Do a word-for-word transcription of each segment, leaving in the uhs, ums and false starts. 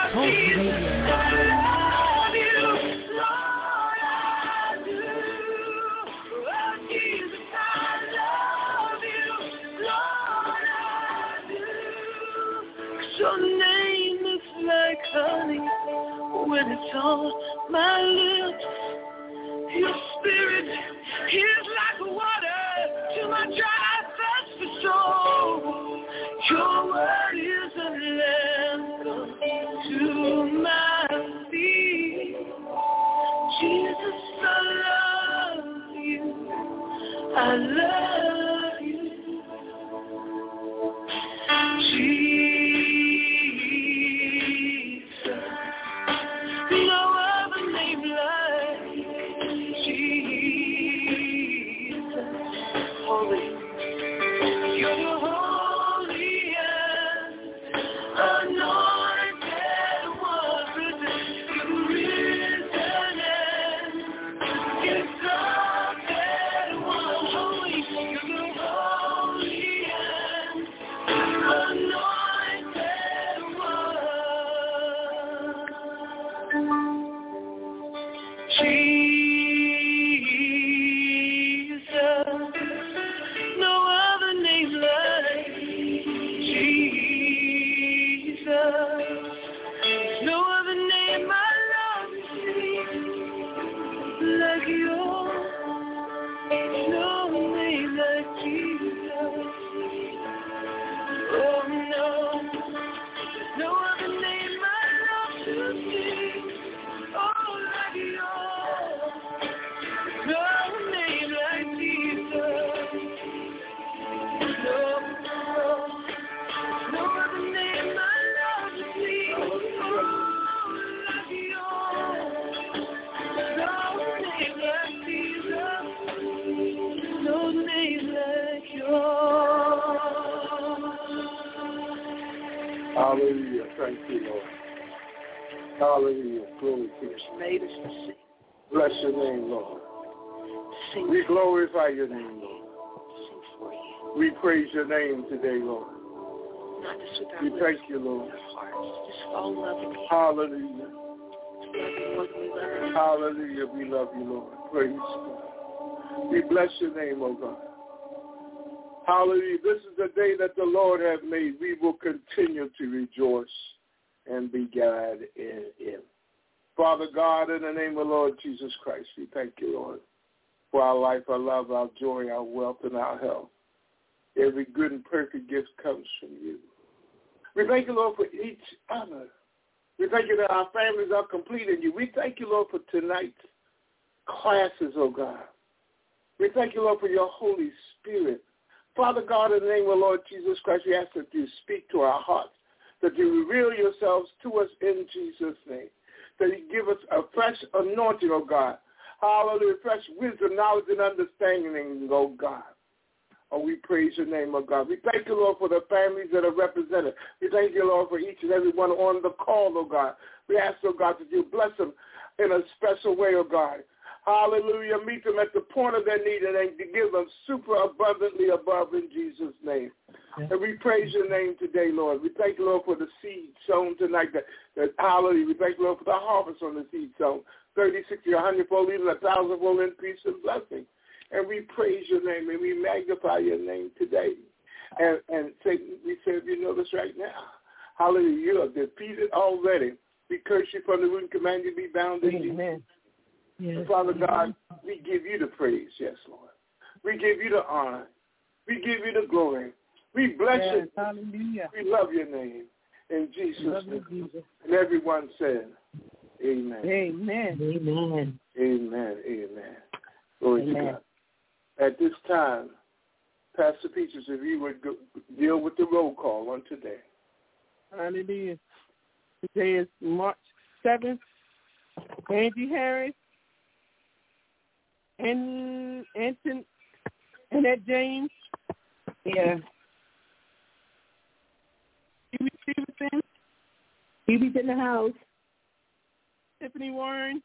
Talk Radio. Your name is like honey when it's on my lips. Your spirit is like water to my dry, thirsty soul. Your word is a lamp to my feet. Jesus, I love you. I love you. Jesus. No other name like Jesus. Holy, you're holy and anointed one. You're risen and exalted one. Holy, you're holy and anointed one. Jesus, no other name like Jesus. No other name I love like yours. No name like Jesus. Oh no, no other name I love to sing. Oh, like yours. No name like Jesus. No, no, no other name I love to sing. Oh, like yours. No name like Jesus. No name like yours. Hallelujah. Thank you, Lord. Hallelujah. Glory to you. Made us to sing. Bless your name, Lord. Sing We for glorify your name, Lord. you. Sing for you. We praise your name today, Lord. Not just with our We lips, thank you, but Lord. with our hearts. Just fall in love with you. Hallelujah. Love you more than we love you. Hallelujah. We love you, Lord. Praise God. We bless your name, oh God. Hallelujah. This is the day that the Lord hath made. We will continue to rejoice and be glad in him. Father God, in the name of Lord Jesus Christ, we thank you, Lord, for our life, our love, our joy, our wealth, and our health. Every good and perfect gift comes from you. We thank you, Lord, for each other. We thank you that our families are complete in you. We thank you, Lord, for tonight's classes, oh God. We thank you, Lord, for your Holy Spirit. Father God, in the name of Lord Jesus Christ, we ask that you speak to our hearts, that you reveal yourselves to us in Jesus' name, that you give us a fresh anointing, oh God. Hallelujah, fresh wisdom, knowledge, and understanding, oh God. Oh, we praise your name, oh God. We thank you, Lord, for the families that are represented. We thank you, Lord, for each and every one on the call, oh God. We ask, oh God, that you bless them in a special way, oh God. Hallelujah. Meet them at the point of their need and to give them super abundantly above in Jesus' name. Yes. And we praise your name today, Lord. We thank you, Lord, for the seed sown tonight. That, that hallelujah. We thank you, Lord, for the harvest on the seed sown. thirty, sixty, a hundred-fold, even a thousand-fold increase and blessing. And we praise your name and we magnify your name today. And, and Satan, we say, you know this right now. Hallelujah. You are defeated already. We curse you from the root and command you to be bound in you. Amen. Yes. Father God, we give you the praise, yes, Lord. We give you the honor. We give you the glory. We bless yes, you. Hallelujah. We love your name. In Jesus' love name. you, Jesus. And everyone said, amen. Amen. Amen. Amen. Amen. Glory amen. to God. At this time, Pastor Peaches, if you would go, deal with the roll call on today. Hallelujah. Today is March seventh. Angie Harris. And Anton, Annette James. Yeah. Phoebe Stevenson. Phoebe's in the house. Tiffany Warren.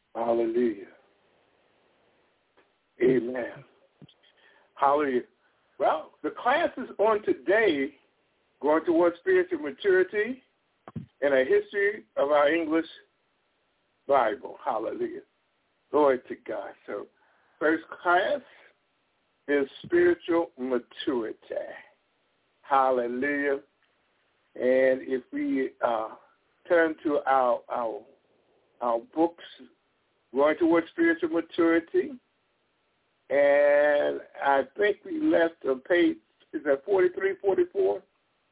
Hallelujah. Amen. Hallelujah. Well, the classes on today, going towards spiritual maturity and a history of our English Bible. Hallelujah. Glory to God. So first class is spiritual maturity. Hallelujah. And if we uh, turn to our, our our books, going towards spiritual maturity, and I think we left a page, is that forty-three, forty-four?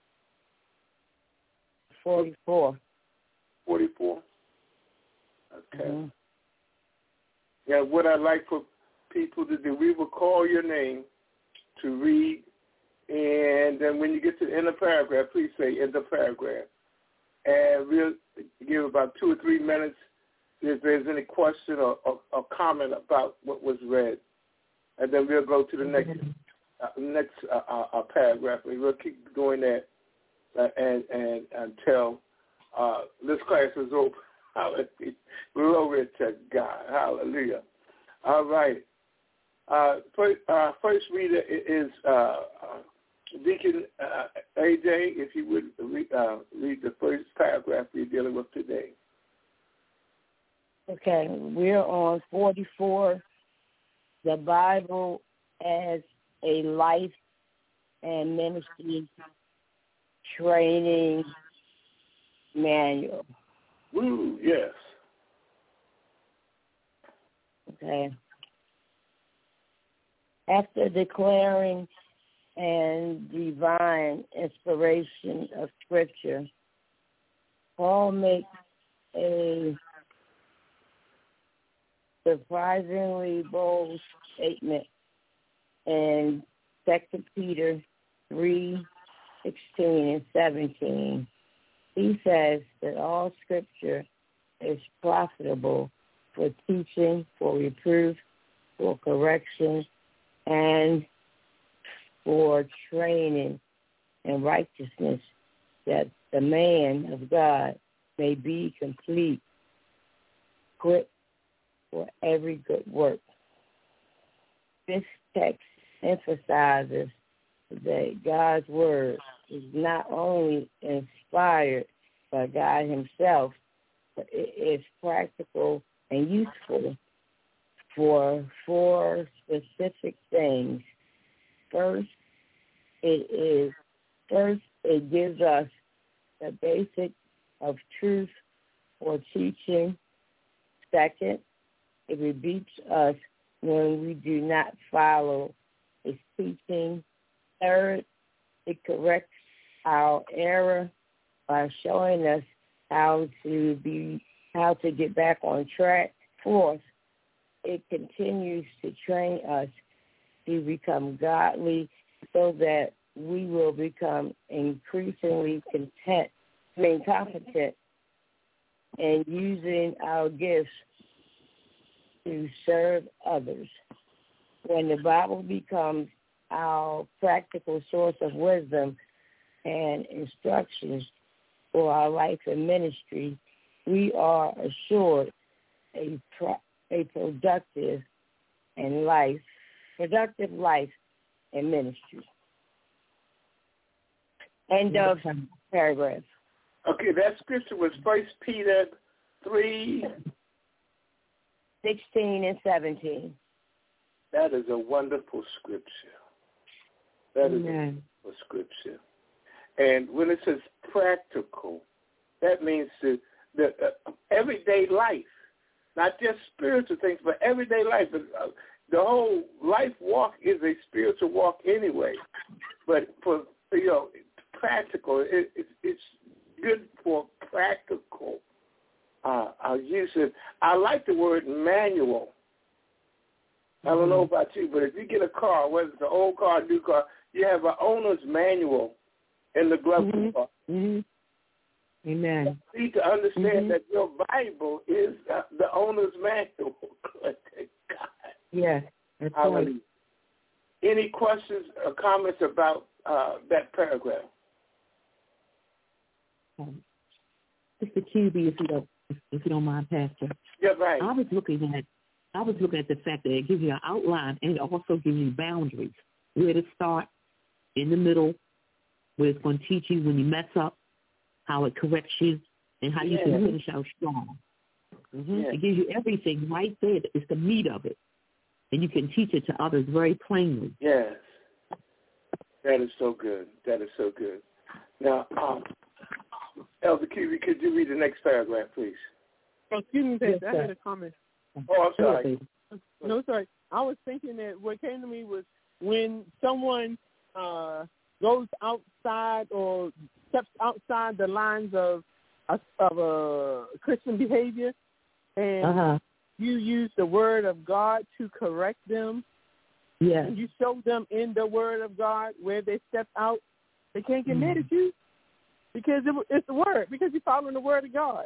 forty-four. forty-four? Okay. Mm-hmm. Yeah, what I'd like for people to do, we will call your name to read, and then when you get to the end of the paragraph, please say end of paragraph. And we'll give about two or three minutes if there's any question or, or, or comment about what was read. And then we'll go to the next uh, next uh, uh, paragraph, and we'll keep doing that uh, and, and until uh, this class is over. Hallelujah. Glory to God. Hallelujah. All right. Uh, first, uh, first reader is uh, uh, Deacon uh, A J, if you would read, uh, read the first paragraph we're dealing with today. Okay, we're on forty-four, the Bible as a life and ministry training manual. Woo, yes. Okay. After declaring and divine inspiration of Scripture, Paul makes a surprisingly bold statement in Second Peter three, sixteen and seventeen. He says that all Scripture is profitable for teaching, for reproof, for correction, and for training in righteousness, that the man of God may be complete, equipped for every good work. This text emphasizes that God's word is not only inspired by God himself, but it is practical and useful for four specific things. First, it is first it gives us the basic of truth for teaching. Second, it rebukes us when we do not follow its teaching. Third, it corrects our error by showing us how to be how to get back on track. Fourth, it continues to train us to become godly so that we will become increasingly content, I mean competent in using our gifts to serve others. When the Bible becomes our practical source of wisdom and instructions for our life and ministry, we are assured a pro- a productive and life, productive life and ministry. End of paragraph. Okay, that scripture was First Peter three, sixteen and seventeen. That is a wonderful scripture. That is Amen. a wonderful scripture. And when it says practical, that means to the uh, everyday life, not just spiritual things, but everyday life. But, uh, the whole life walk is a spiritual walk anyway. But for you know, practical, it, it, it's good for practical uh, uh, use. I like the word manual. I don't know about you, but if you get a car, whether it's an old car, new car, you have an owner's manual in the glove Mm-hmm. compartment. Mm-hmm. Amen. You need to understand Mm-hmm. that your Bible is uh, the owner's manual. Good God. Yes. That's right. Hallelujah. Any questions or comments about uh, that paragraph? Um, Mister Q B, if you don't, if you don't mind, Pastor. Yeah, right. I was looking at, I was looking at the fact that it gives you an outline and it also gives you boundaries where to start, in the middle, where it's going to teach you when you mess up, how it corrects you, and how you Yeah. can finish out strong. Mm-hmm. Yeah. It gives you everything right there. It's the meat of it. And you can teach it to others very plainly. Yes. That is so good. That is so good. Now, um, Elder Kiwi, could you read the next paragraph, please? Oh, excuse me, Pastor. Yes, I had sir. a comment. Oh, I'm sorry. No, sorry. I was thinking that what came to me was when someone uh, goes outside or steps outside the lines of of a Christian behavior, and Uh-huh. you use the word of God to correct them, Yes. and you show them in the word of God where they step out, they can't get mad at you because it, it's the word, because you're following the word of God.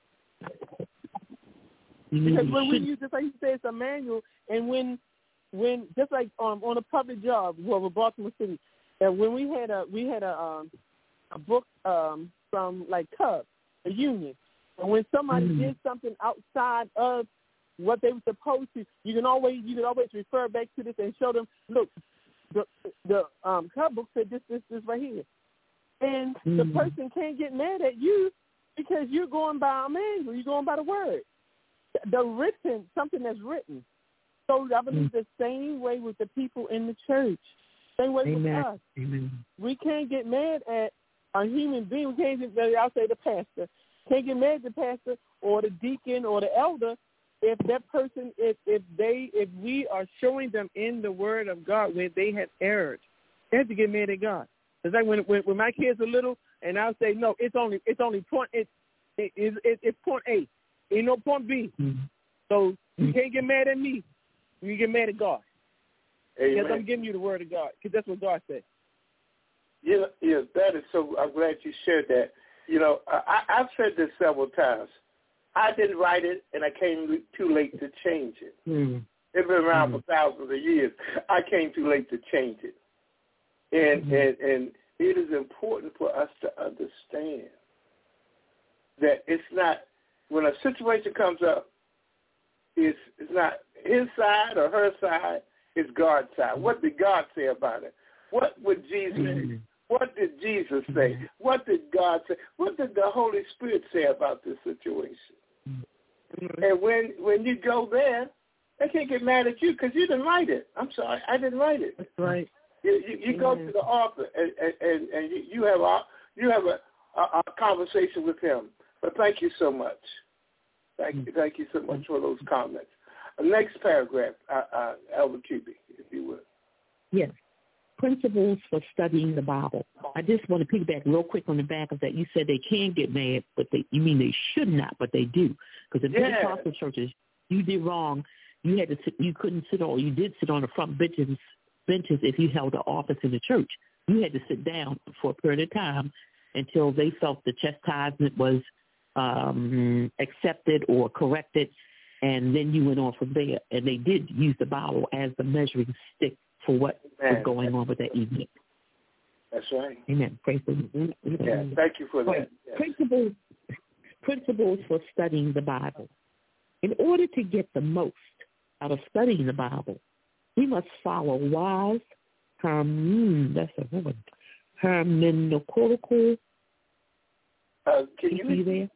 You Because mean when you we should- use, just like you say, it's a manual, and when, when just like um, on a public job, well, with Baltimore City, and when we had a we had a um, a book um, from like Cubs, a union, and when somebody Mhm. did something outside of what they were supposed to, you can always you can always refer back to this and show them, look, the the um, Cub book said this this this right here, and the Mhm. person can't get mad at you because you're going by a manual, you're going by the word. The written, something that's written. So I believe the same way with the people in the church. Same way Amen. with us. Amen. We can't get mad at a human being. We can't get mad, I'll say the pastor. Can't get mad at the pastor or the deacon or the elder if that person, if, if they, if we are showing them in the word of God where they have erred. They have to get mad at God. It's like when when, when my kids are little and I'll say, no, it's only it's only point, it, it, it, it, it's point A. Ain't no point B. Mhm. So you can't get mad at me. You get mad at God. Amen. Because I'm giving you the word of God. Because that's what God said. Yeah, yeah, that is so. I'm glad you shared that. You know, I, I've said this several times. I didn't write it, and I came too late to change it. Mhm. It's been around Mhm. for thousands of years. I came too late to change it, and Mhm. and and it is important for us to understand that it's not when a situation comes up. It's it's not his side or her side. It's God's side. What did God say about it? What would Jesus? Mhm. What did Jesus say? What did God say? What did the Holy Spirit say about this situation? Mm-hmm. And when when you go there, they can't get mad at you because you didn't write it. I'm sorry, I didn't write it. That's right. You, you, you go to the author and and, and you, you have a you have a, a, a conversation with him. But thank you so much. Thank you, thank you so much for those comments. Uh, next paragraph, uh, uh, Elder Cuby, if you would. Yes. Principles for studying the Bible. I just want to piggyback real quick on the back of that. You said they can get mad, but they you mean they should not, but they do. Because in Yeah. Pentecostal churches, you did wrong. You had to sit, you couldn't sit on, you did sit on the front benches, benches if you held an office in the church. You had to sit down for a period of time until they felt the chastisement was um, accepted or corrected, and then you went on from there. And they did use the Bible as the measuring stick for what Amen. was going on with that evening. That's right. Amen. Praise the Lord. Yeah, thank you for that. Right. Yes. Principles, principles for studying the Bible. In order to get the most out of studying the Bible, we must follow wise, herm, that's a woman, hermeneutical. Uh, can you you there?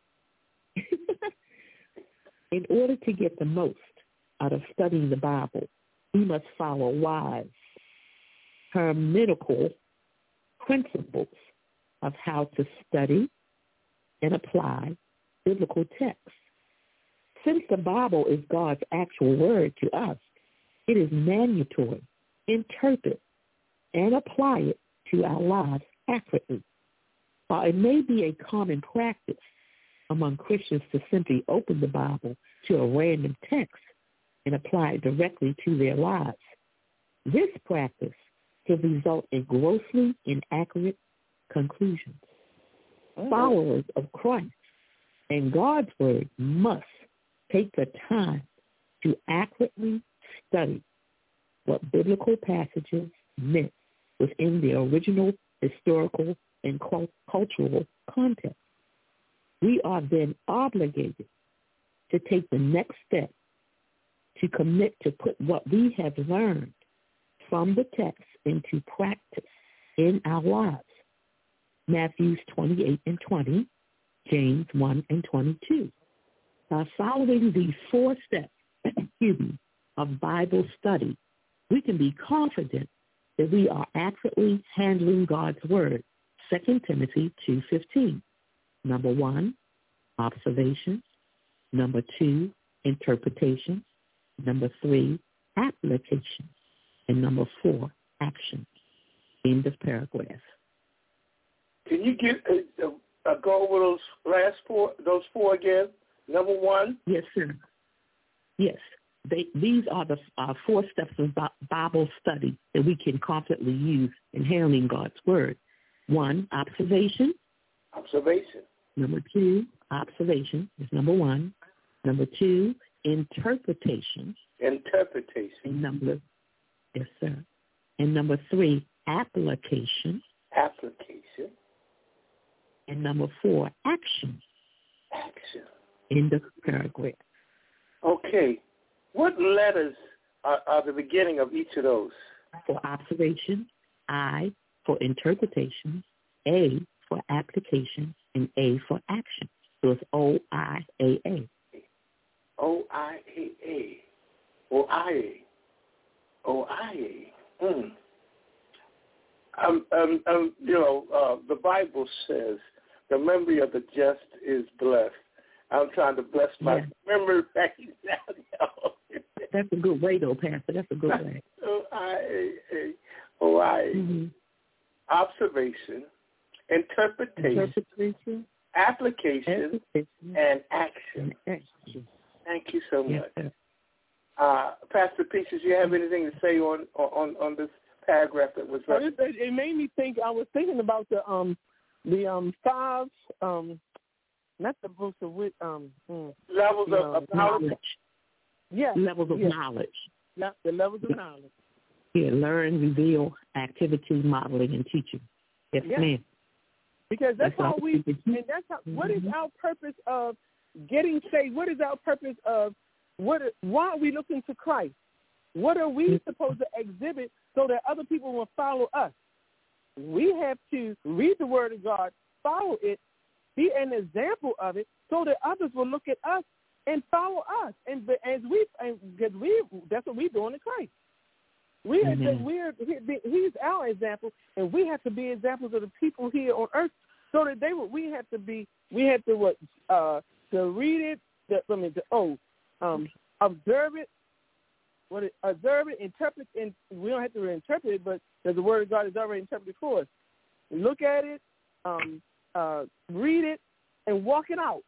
In order to get the most out of studying the Bible, we must follow wise, hermeneutical principles of how to study and apply biblical texts. Since the Bible is God's actual word to us, it is mandatory to interpret and apply it to our lives accurately. While it may be a common practice among Christians to simply open the Bible to a random text and apply it directly to their lives, this practice can result in grossly inaccurate conclusions. Oh. Followers of Christ and God's word must take the time to accurately study what biblical passages meant within their original historical and cultural context. We are then obligated to take the next step to commit to put what we have learned from the text into practice in our lives. Matthew twenty-eight and twenty, James one and twenty-two. By following these four steps, excuse me, of Bible study, we can be confident that we are accurately handling God's word. Second Timothy two fifteen. Number one, observation. Number two, interpretation. Number three, application. And number four, action. End of paragraph. Can you get uh, uh, go over those last four, those four again? Number one? Yes, sir. Yes. They, these are the uh, four steps of Bible study that we can confidently use in handling God's word. One, observation. Observation. Number two, observation is number one. Number two, interpretation. Interpretation. And number, yes, sir. And number three, application. Application. And number four, action. Action. End of paragraph. Okay. What letters are, are the beginning of each of those? For observation, I for interpretation, A for application, and A for action. So it's O I A A. O I A A. O I A. O I A. Mm. Um, um, um, you know, uh, the Bible says the memory of the just is blessed. I'm trying to bless my yeah. memory right now. That's a good way, though, Pastor. That's a good way. O I A A. O I A. Mm-hmm. Observation, interpretation, interpretation application, application, and action. and action. Thank you so Yes, much. sir. Uh, Pastor Peaches, you have anything to say on on, on this paragraph that was read? It, it made me think. I was thinking about the um the um five um not the books of wit um mm, levels you of, know, of knowledge. knowledge. Yeah, Levels of yeah. knowledge. Yeah, the levels of knowledge. Yeah, learn, reveal, activity, modeling, and teaching. Yes, Yeah. ma'am. Because that's, That's how all we, we can do. and that's how, what is Mhm. our purpose of getting saved? What is our purpose of, what? why are we looking to Christ? What are we Mhm. supposed to exhibit so that other people will follow us? We have to read the Word of God, follow it, be an example of it, so that others will look at us and follow us. And but as we, and because we, that's what we're doing in Christ. We are, Amen. we're, he's our example, and we have to be examples of the people here on earth, so that they would. We have to be. We have to what? Uh, to read it. The, I mean, to, oh, um, observe it. What? It, observe it, interpret, and we don't have to interpret it, but because the Word of God is already interpreted for us. Look at it, um, uh, read it, and walk it out.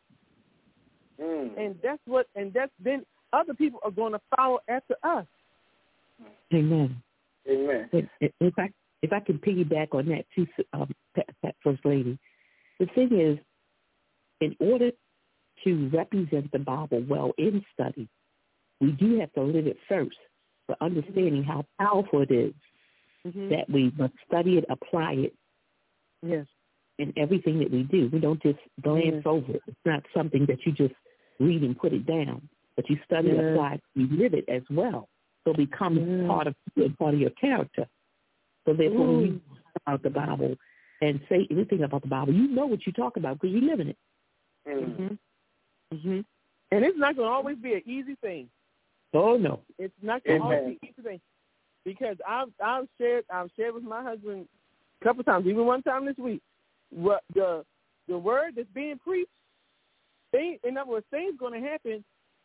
Mm. And that's what. And that's then other people are going to follow after us. Amen. Amen. If, if I if I can piggyback on that too, um, First Lady, the thing is, in order to represent the Bible well in study, we do have to live it first for understanding how powerful it is Mm-hmm. that we must study it, apply it, Yes. in everything that we do. We don't just glance Yes. over it. It's not something that you just read and put it down, but you study Yes. it, apply it, you live it as well. So it becomes Yes. part of you and part of your character. So therefore, when you Mm. talk about the Bible and say anything about the Bible, you know what you talk about because you live in it. Mm. Mm-hmm. Mm-hmm. And it's not going to always be an easy thing. Oh, no. It's not going to Amen. always be an easy thing. Because I've, I've shared I've shared with my husband a couple times, even one time this week, what the the word that's being preached, thing, in other words, things going to happen,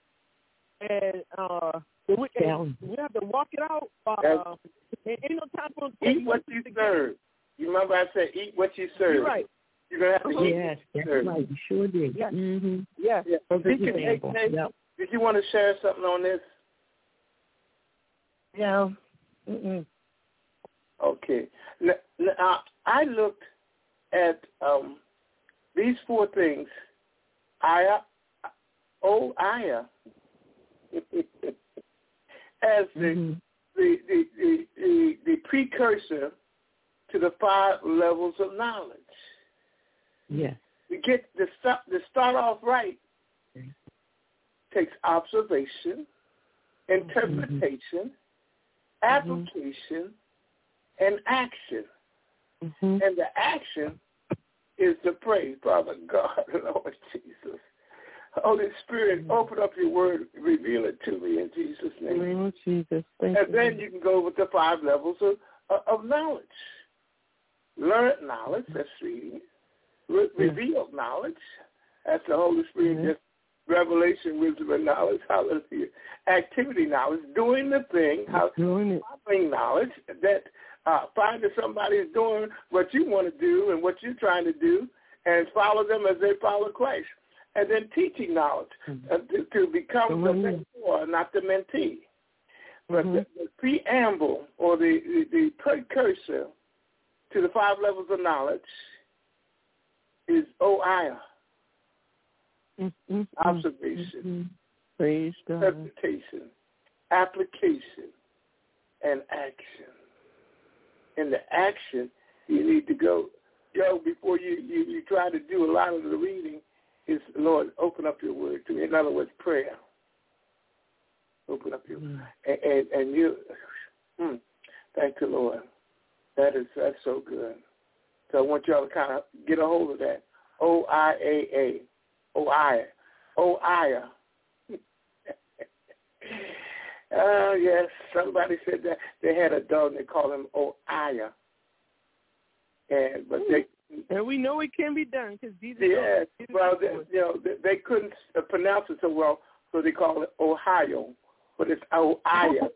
and uh, we, and we have to walk it out. Uh, and ain't no time for Eat what you serve. You remember I said eat what you serve. You're right. You're going to have to Uh-huh. eat Yes, what you that's serve. right. You sure did. Yes. Mm-hmm. Yes. Yeah. Perfect Did you, example. hey, Yep. did you want to share something on this? No. Mm-mm. Okay. Now, now, I looked at um, these four things. Aya, oh, Aya, as the, Mm-hmm. the, the, the, the, the precursor to the five levels of knowledge. Yes. To get to start, to start off right takes observation, interpretation, application, and action. Mm-hmm. And the action is to pray, Father God, Lord Jesus. Holy Spirit, open up your word, reveal it to me in Jesus' name. In the name of Jesus. Thank and you. then you can go with the five levels of, of knowledge. Learned knowledge, that's reading. Re- revealed knowledge, that's the Holy Spirit, Mm-hmm. just revelation, wisdom, and knowledge. Hallelujah. Activity knowledge, doing the thing, how, doing it. following knowledge, that uh, finding somebody is doing what you want to do and what you're trying to do, and follow them as they follow Christ. And then teaching knowledge, uh, to, to become mm-hmm. the mentor, not the mentee. But mm-hmm. the, the preamble or the, the, the precursor to the five levels of knowledge is O I A, mm-hmm. observation, mm-hmm. praise God, interpretation, application, and action. In the action, you need to go, yo, before you, you, you try to do a lot of the reading, is, Lord, open up your word to me. In other words, prayer. Open up your mm. and, and, and you, mm, thank you, Lord. That is, that's so good. So I want y'all to kind of get a hold of that. O I A A. O I A. O I A. Oh, yes, somebody said that they had a dog and they called him O-I-A. And, but they, and we know it can be done because Jesus. Yeah, well, they, you know, they, they couldn't pronounce it so well, so they call it Ohio, but it's O-I-A.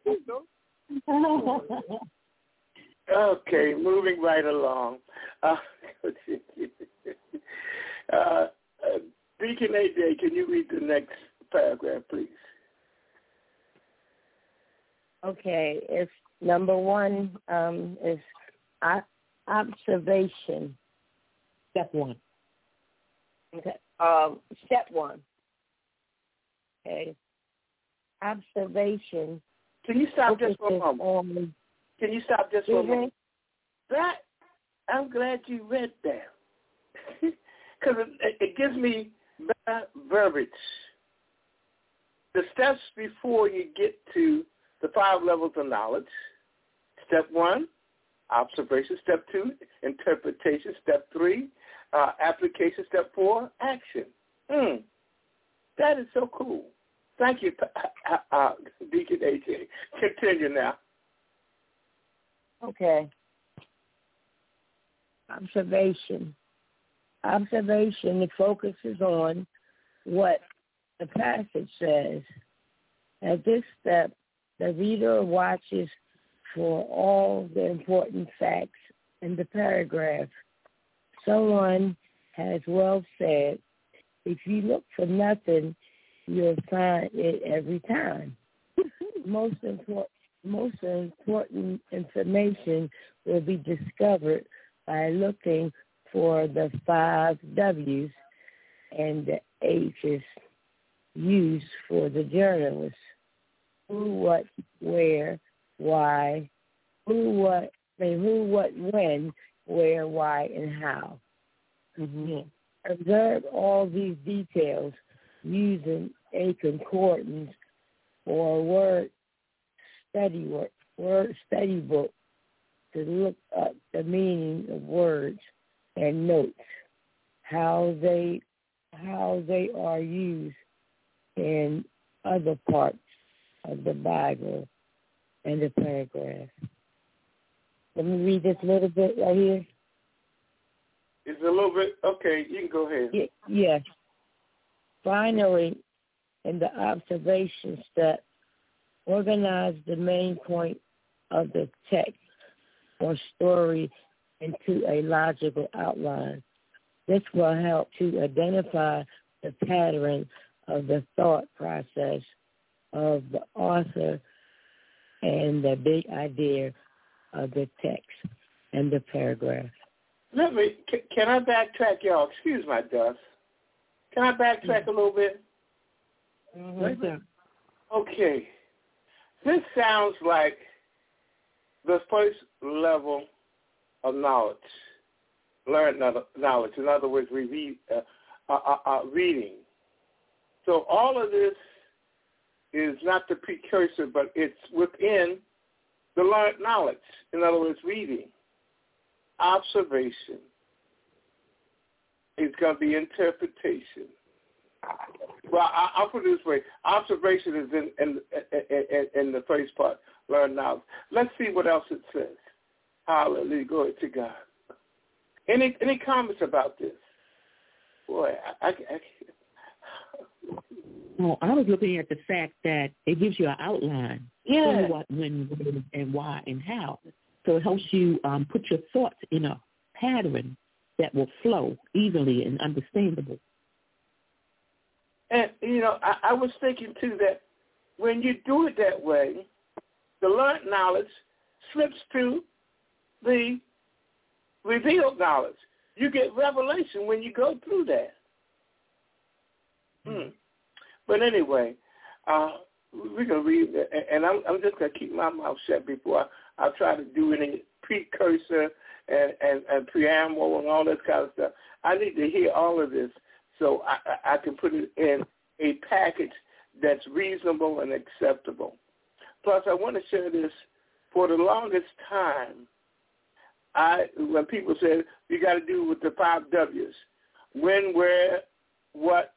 Okay, moving right along. Uh, uh, Deacon A J, can you read the next paragraph, please? Okay, it's number one um, is observation. Step one. Okay. Um, step one. Okay. Observation. Can you stop just for a moment? On, Can you stop just for mm-hmm. a moment? That, I'm glad you read that. Because it, it gives me better verbiage. The steps before you get to the five levels of knowledge. Step one, observation. Step two, interpretation. Step three, uh, application. Step four, action. Mm. That is so cool. Thank you, uh, uh, Deacon A J. Continue now. Okay. Observation. Observation, it focuses on what the passage says. At this step, the reader watches for all the important facts in the paragraph. Someone has well said, if you look for nothing, you'll find it every time. Most important, most important information will be discovered by looking for the five W's and the H's used for the journalist. Who, what, where, why, who, what, I mean, who, what, when, where, why, and how. Mm-hmm. Observe all these details using a concordance or word study work, word study book to look up the meaning of words and notes how they how they are used in other parts of the Bible and the paragraph. Let me read this a little bit right here. It's a little bit, okay, you can go ahead. Y- yes. Finally, in the observation step, organize the main point of the text or story into a logical outline. This will help to identify the pattern of the thought process of the author and the big idea of the text and the paragraph. Let me, can, can I backtrack, y'all? Excuse my dust. Can I backtrack a little bit? Mm-hmm. Okay. This sounds like the first level of knowledge, learned knowledge. In other words, we read, uh, uh, uh, reading. So all of this is not the precursor, but it's within the learned knowledge, in other words, reading, observation, is going to be interpretation. Well, I, I'll put it this way. Observation is in, in, in, in the first part, learn knowledge. Let's see what else it says. Hallelujah. Glory to God. Any any comments about this? Boy, I, I, I Well, I was looking at the fact that it gives you an outline. Yeah. What, when, when, and why, and how. So it helps you um, put your thoughts in a pattern that will flow easily and understandable. And, you know, I, I was thinking, too, that when you do it that way, the learned knowledge slips to the revealed knowledge. You get revelation when you go through that. Hmm. But anyway, uh, we're going to read, and I'm, I'm just going to keep my mouth shut before I, I try to do any precursor and, and, and preamble and all that kind of stuff. I need to hear all of this so I, I can put it in a package that's reasonable and acceptable. Plus, I want to share this. For the longest time, I when people said you got to do with the five W's: when, where, what,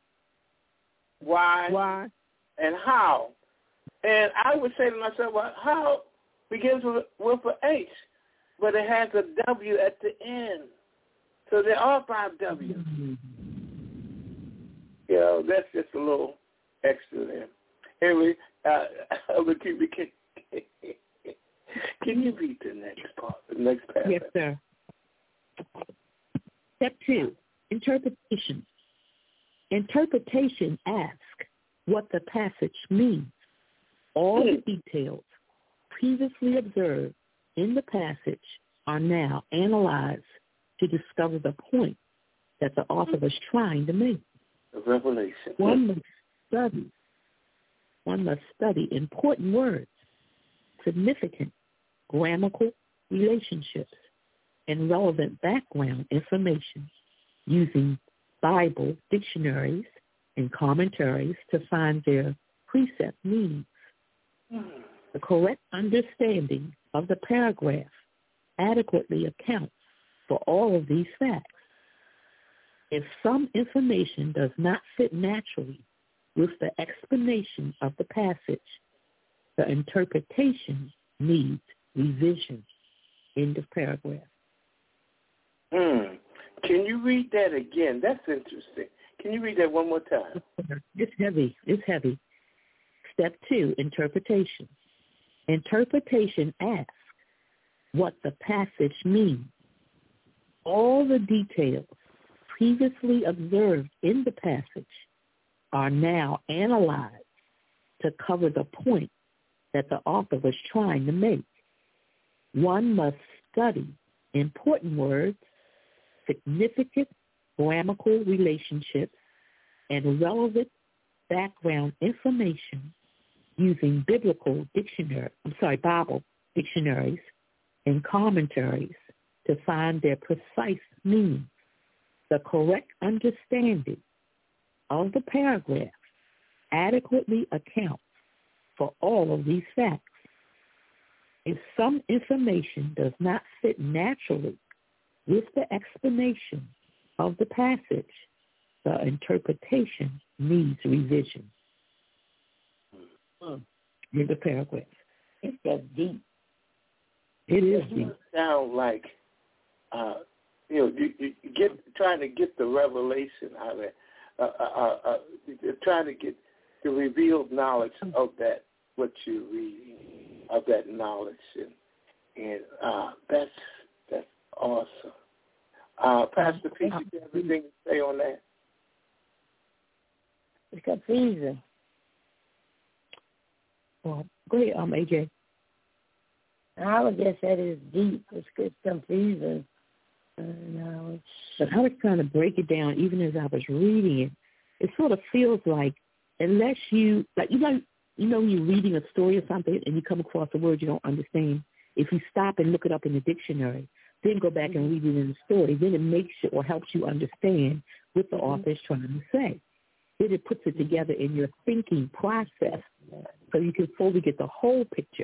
why, Why? and how. And I would say to myself, well, how begins with, with an H, but it has a W at the end. So there are five W's. Mm-hmm. You know, that's just a little extra there. Anyway, uh, can, can you read the next part, the next paragraph? Yes, sir. Step two, interpretation. Interpretation asks what the passage means. All the details previously observed in the passage are now analyzed to discover the point that the author was trying to make. The revelation. One must study. One must study important words, significant grammatical relationships, and relevant background information using Bible dictionaries and commentaries to find their precept meanings. The correct understanding of the paragraph adequately accounts for all of these facts. If some information does not fit naturally with the explanation of the passage, the interpretation needs revision. End of paragraph. Mm. Can you read that again? That's interesting. Can you read that one more time? It's heavy. It's heavy. Step two, interpretation. Interpretation asks what the passage means. All the details previously observed in the passage are now analyzed to cover the point that the author was trying to make. One must study important words, significant grammatical relationships, and relevant background information using biblical dictionary, I'm sorry, Bible dictionaries and commentaries to find their precise meaning. The correct understanding of the paragraph adequately accounts for all of these facts. If some information does not fit naturally with the explanation of the passage, the interpretation needs revision. Mm. In the paragraph. It's that deep. It is It deep. sound like, uh, you know, you, you get trying to get the revelation out of it, uh, uh, uh, trying to get the revealed knowledge of that, what you're reading, of that knowledge. And, and uh, that's that's awesome. Uh, Pastor Pete, you have anything to say on that? It's confusing. Well, go ahead, um, A J. I would guess that is deep. It's, it's confusing. Uh, no, it's... But I was trying to break it down even as I was reading it. It sort of feels like unless you, like, you know, you know, you're reading a story or something and you come across a word you don't understand, if you stop and look it up in the dictionary, then go back and read it in the story, then it makes you or helps you understand what the mm-hmm. author is trying to say. Then it puts it together in your thinking process so you can fully get the whole picture.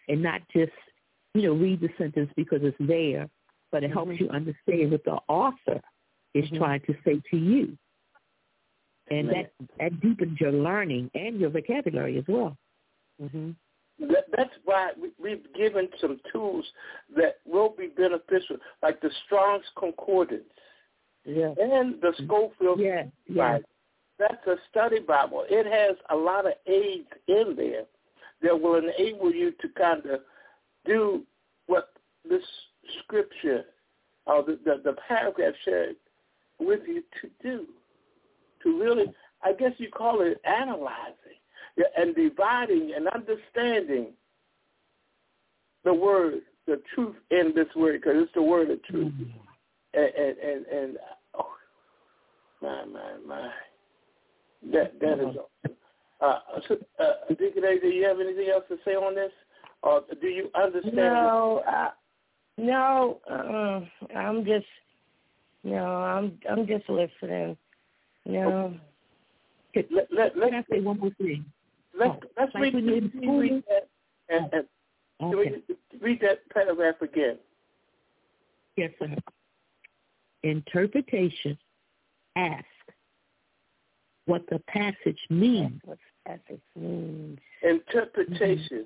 and not just, you know, read the sentence because it's there, but it mm-hmm. helps you understand what the author is mm-hmm. trying to say to you. And that, that deepens your learning and your vocabulary as well. Mm-hmm. That, that's why we, we've given some tools that will be beneficial, like the Strong's Concordance yeah. and the Schofield yeah. Bible. Yeah. That's a study Bible. It has a lot of aids in there that will enable you to kind of do what this scripture or the, the, the paragraph shared with you to do. To really, I guess you call it analyzing and dividing and understanding the word, the truth in this word, because it's the word of truth. Mm-hmm. And, and, and, and oh, my, my, my, that, that is awesome. Uh, so, uh, Deacon A, do you have anything else to say on this? Or do you understand? No, uh, no, uh, I'm just, no, I'm, I'm just listening. No. Okay. Let, let, let, Can I say one more thing? Let's, oh, let's like read, read, read that and, and okay. read, read that paragraph again. Yes, sir. Interpretation. Ask what the passage means. What the passage means. Interpretation.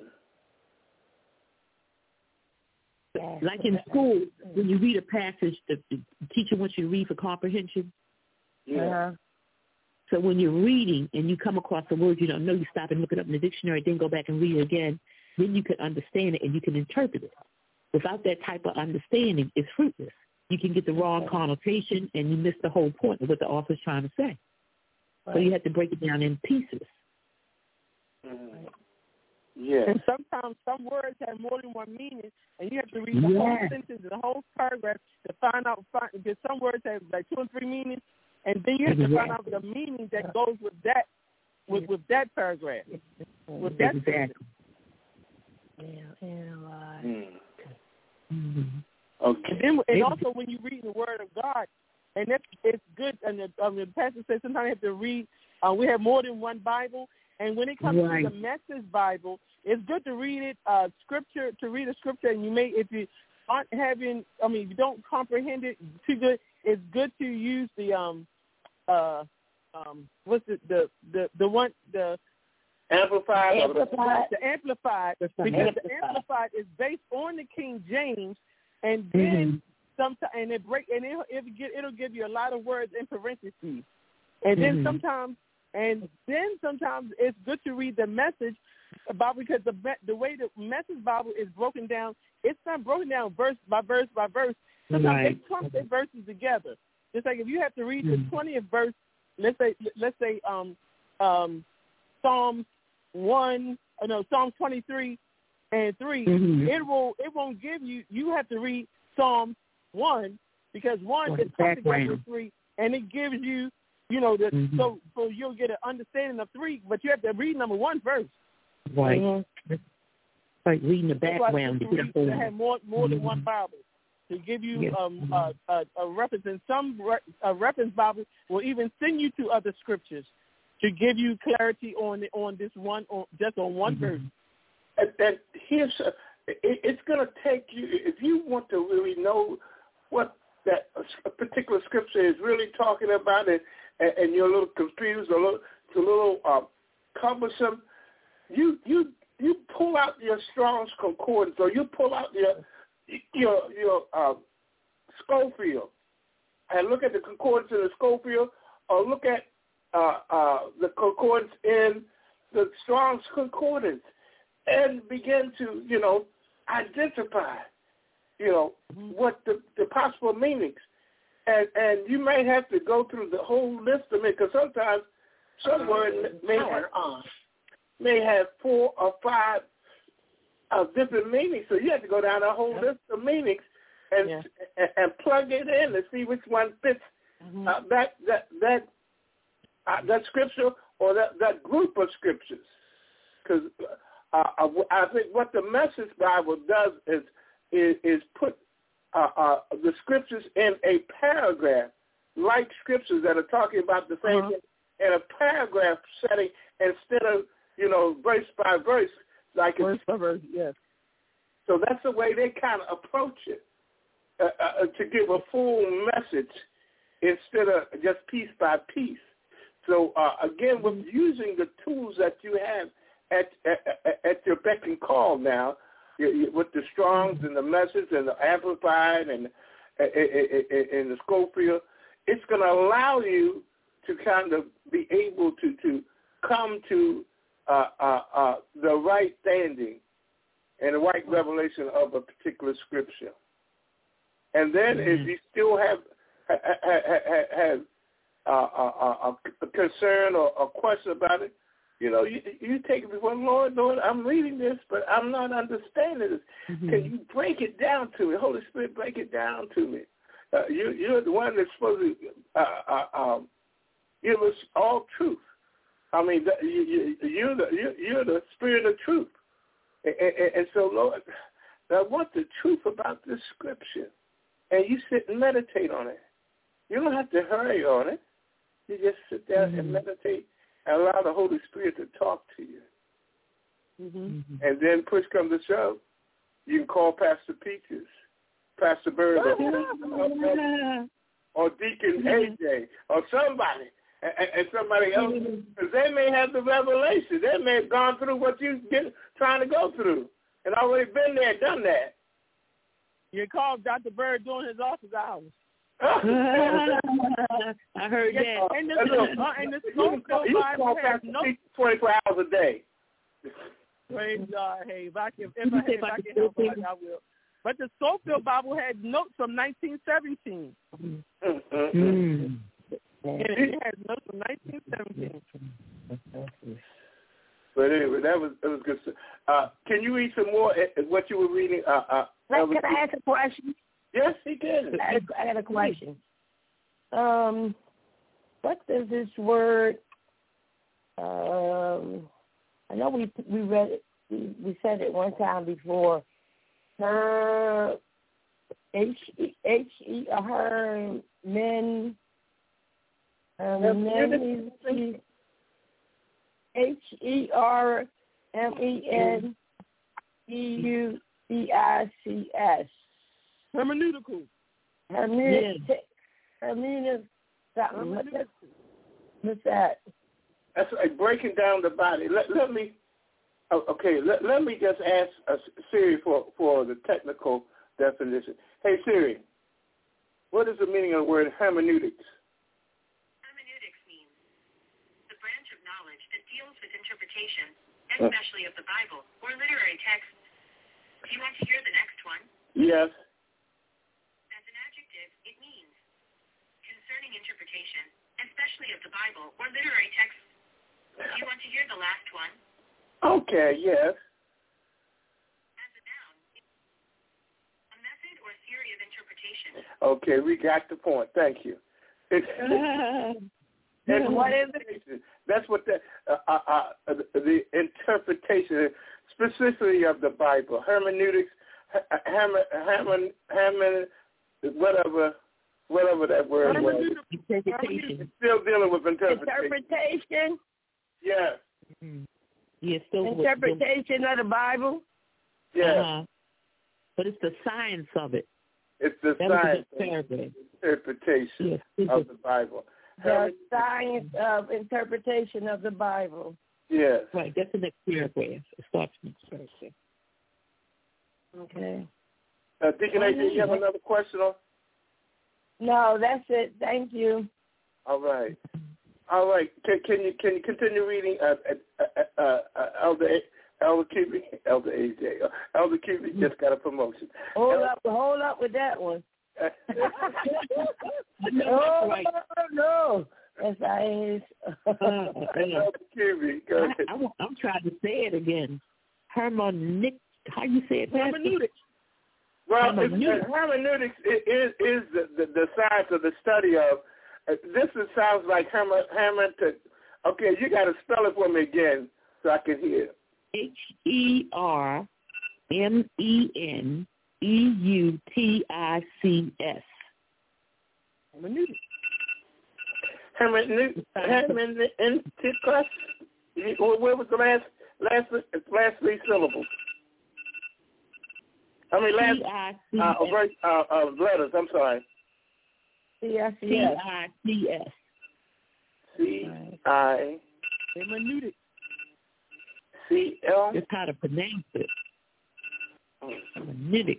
Mm-hmm. Like in school, when you read a passage, the, the teacher wants you to read for comprehension. Yeah. Uh-huh. So when you're reading and you come across a word you don't know, you stop and look it up in the dictionary, then go back and read it again. Then you can understand it and you can interpret it. Without that type of understanding, it's fruitless. You can get the wrong connotation and you miss the whole point of what the author's trying to say. Right. So you have to break it down in pieces. Mm-hmm. Yeah. And sometimes some words have more than one meaning, and you have to read the yeah. whole sentence, the whole paragraph to find out. Find, because some words have like two or three meanings, and then you have exactly. to find out the meaning that goes with that, with with that paragraph, with that. Exactly. Yeah, analyze. Mm. Mm-hmm. Okay. And then, and also when you read the Word of God, and that's it's good. And the, um, the pastor says sometimes you have to read. Uh, we have more than one Bible. And when it comes right. to the Message Bible, it's good to read it, uh, scripture, to read a scripture, and you may, if you aren't having, I mean, if you don't comprehend it too good, it's good to use the, um, uh, um, what's it, the, the, the one, the Amplified, amplified the Amplified, because amplified. the Amplified is based on the King James, and then mm-hmm. sometimes, and it break, and it, it'll, get, it'll give you a lot of words in parentheses, and mm-hmm. then sometimes. And then sometimes it's good to read the Message Bible because the the way the Message Bible is broken down, it's not broken down verse by verse by verse. Sometimes right. they clump their verses together. Just like if you have to read mm-hmm. the twentieth verse, let's say let's say um, um, Psalms one, uh, no Psalms twenty-three and three. Mm-hmm. It will it won't give you. You have to read Psalms one because one oh, is put together with three, and it gives you. You know, the, mm-hmm. so so you'll get an understanding of three, but you have to read number one first. Right. Mm-hmm. Like reading the background. To read, to have more more mm-hmm. than one Bible to give you yes. um, a, a, a reference. And some re, a reference Bible will even send you to other scriptures to give you clarity on the, on this one, on, just on one mm-hmm. verse. And, and here's a, it, it's going to take you, if you want to really know what that a particular scripture is really talking about, it. And, and you're a little confused, a little, it's a little uh, cumbersome, you you you pull out your Strong's Concordance, or you pull out your your your uh, Schofield, and look at the concordance in the Schofield, or look at uh, uh, the concordance in the Strong's Concordance, and begin to you know identify you know what the, the possible meanings. And and you may have to go through the whole list of it, because sometimes some words may have, may have four or five uh, different meanings. So you have to go down a whole yeah. list of meanings and, yeah. and and plug it in and see which one fits mm-hmm. uh, that that that uh, that scripture or that, that group of scriptures. Because uh, I think what the Message Bible does is is, is put Uh, uh, the scriptures in a paragraph, like scriptures that are talking about the same uh-huh. thing in a paragraph setting instead of, you know, verse by verse. Like verse by verse, yes. So that's the way they kind of approach it, uh, uh, to give a full message instead of just piece by piece. So, uh, again, with using the tools that you have at, at, at your beck and call now, with the Strongs and the Message and the Amplified and, and, and the Scofield, it's going to allow you to kind of be able to, to come to uh, uh, uh, the right standing and the right revelation of a particular scripture. And then mm-hmm. if you still have have, have uh, a, a concern or a question about it, you know, you, you take it before the Lord, Lord, I'm reading this, but I'm not understanding this. Mm-hmm. Can you break it down to me? Holy Spirit, break it down to me. Uh, you, you're the one that's supposed to uh, uh, um, give us all truth. I mean, you, you, you're, the, you're, you're the Spirit of truth. And, and, and so, Lord, I want the truth about this scripture. And you sit and meditate on it. You don't have to hurry on it. You just sit there mm-hmm. and meditate and allow the Holy Spirit to talk to you. Mm-hmm. And then push comes to shove, you can call Pastor Peaches, Pastor Bird, or, or Deacon A J, or somebody, and, and somebody else, because they may have the revelation. They may have gone through what you've been trying to go through and already been there, done that. You called Doctor Bird during his office hours. I heard yes, that. And the, uh, and the Scofield Bible has no twenty-four hours a day. Praise God. Hey, if I can, if I, if I can help out, I will. But the Scofield Bible had notes from nineteen seventeen. Mm-hmm. It has notes from nineteen seventeen. But anyway, that was that was good. Uh, can you read some more? What you were reading? Uh, uh, Wait, can I ask a question? Yes, he can. I, I got a question. Um, what does this word? Um, I know we we read it. We, we said it one time before. Her H E H E her men. Um, H E R M E N E U C I C S. Hermeneutical. Hermeneutical. Hermeneutical. Hermeneutical. What's that? That's like breaking down the body. Let, let me, oh, okay, let, let me just ask a Siri for, for the technical definition. Hey, Siri, what is the meaning of the word hermeneutics? Hermeneutics means the branch of knowledge that deals with interpretation, especially of the Bible or literary texts. Do you want to hear the next one? Yes. As an adjective, it means concerning interpretation, especially of the Bible or literary texts. Do you want to hear the last one? Okay, yes. As a noun, a method or theory of interpretation. Okay, we got the point. Thank you. And what is it? That's what the uh, uh, uh, the interpretation, specifically of the Bible, hermeneutics, hammer, hammer, hammer, whatever, whatever that word was. Interpretation. Still dealing with interpretation. Interpretation. Yes. Mm-hmm. Yeah, still interpretation with, of the Bible. Yes. Uh-huh. But it's the science of it. It's the that science of interpretation yes, of the Bible. The science of interpretation of the Bible. Yes. Right, that's the next paragraph. It starts next paragraph. Okay. Uh, Deacon A J, you have another question? On? No, that's it. Thank you. All right. All right. Can, can you can you continue reading? Uh, uh, uh, uh, Elder Elder Cuby, Elder A J, Elder Cuby just got a promotion. Hold Elder, up, hold up with that one. no, right. Oh no, yes I is. Elder Cuby, go ahead. I, I, I'm trying to say it again. Hermeneutics. How you say it? Hermeneutics. Well, hermeneutics, hermeneutics is, is the, the, the science of the study of. Uh, this is, sounds like herme, hermeneutics. Okay, you got to spell it for me again so I can hear. H E R M E N E U T I C S. Hermeneutics. Hermeneutics. Hermeneutics. What was the last last last three syllables? I mean, last C I C S. uh, verse, uh, uh, letters. I'm sorry. C I C C S. I C S. C I Hermeneutics. C L. That's how to pronounce it. Hermeneutics.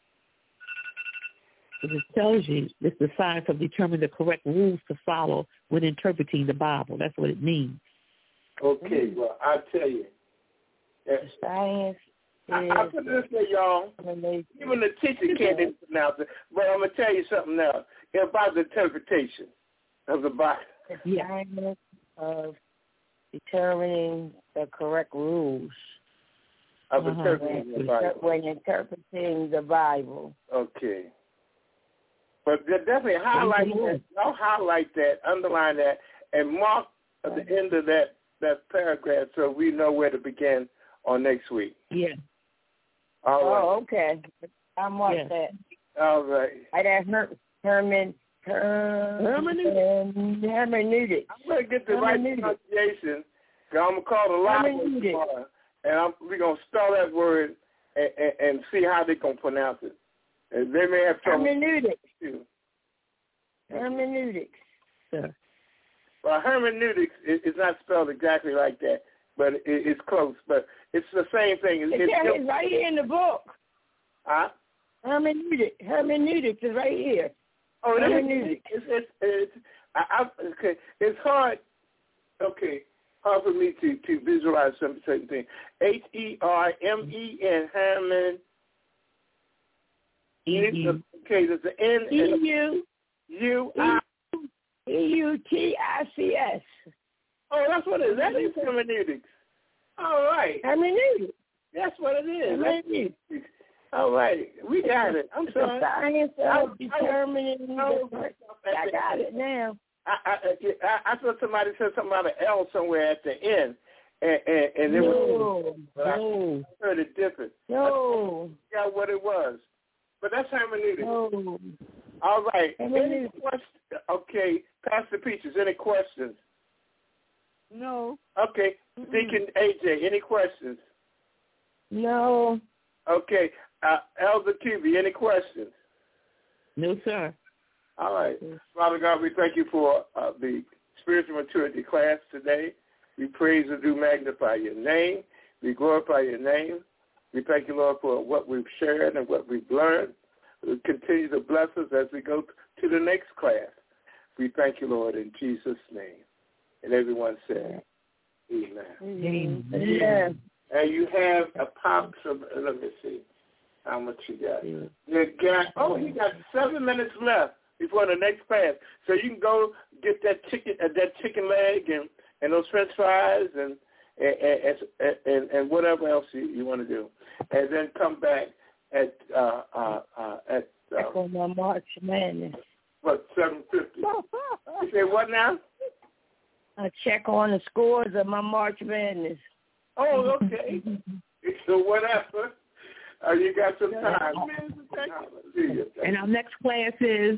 It tells you it's the science of determining the correct rules to follow when interpreting the Bible. That's what it means. Okay, well, I tell you. Uh, Science I, is I put this there, y'all. Even the teacher can't even pronounce it. But I'm going to tell you something now about the interpretation of the Bible. the science of determining the correct rules Of Uh-huh. interpreting the when, Bible. when interpreting the Bible. Okay. But they definitely highlight that. I'll highlight that, underline that, and mark at the end of that, that paragraph so we know where to begin on next week. Yeah. All right. Oh, okay. I marked Yeah. that. All right. I got her, Herman, her, Hermeneutics. hermeneutics. I'm going to get the right Hermeneutics. pronunciation. I'm going to call the library Hermeneutics. tomorrow, and I'm, we're going to spell that word and, and, and see how they're going to pronounce it. And they may have trouble Hermeneutics. too. Hermeneutics. Sure. Well, hermeneutics is, is not spelled exactly like that, but it, it's close. But it's the same thing. It's, It's, it's, it's right here in the book. huh? Hermeneutics. Hermeneutics is right here. Oh, it is. Hermeneutics. It's, it's, it's, I, I, okay. It's hard. Okay, hard for me to, to visualize some certain thing. H E R M E N Herman. E-U. Okay, there's an N E and U U I. E U T I C S. Oh, that's what it is. That is hermeneutics. All right. Hermeneutics. That's what it is. Hermeneutics. All right. We got it. I'm It's the sorry. science I- of determining I- the correct. I got it now. I, I, I, I thought somebody said something about an L somewhere at the end, and, and, and it was, No, but I no, heard it different. no, I forgot what it was. But that's hermeneutics. no. All right. Any Hermeneutics. questions? Okay. Pastor Peaches, any questions? No. Okay. Deacon A J, any questions? No. Okay. Uh, Elder Q B, any questions? No, sir. All right. Father God, we thank you for uh, the spiritual maturity class today. We praise and do magnify your name. We glorify your name. We thank you, Lord, for what we've shared and what we've learned. We continue to bless us as we go to the next class. We thank you, Lord, in Jesus' name. And everyone said, amen. Amen. Amen. And you have a pop, some, let me see how much you got. You got, oh, you got seven minutes left before the next class. So you can go get that chicken, uh, that chicken leg and, and those French fries and and, and, and, and whatever else you, you want to do. And then come back at, uh, uh, uh, at uh, For my March Madness. what, seven fifty. You say what now? I check on the scores of my March Madness. Oh, okay. So whatever. Uh, you got some time. Hallelujah. And our next class is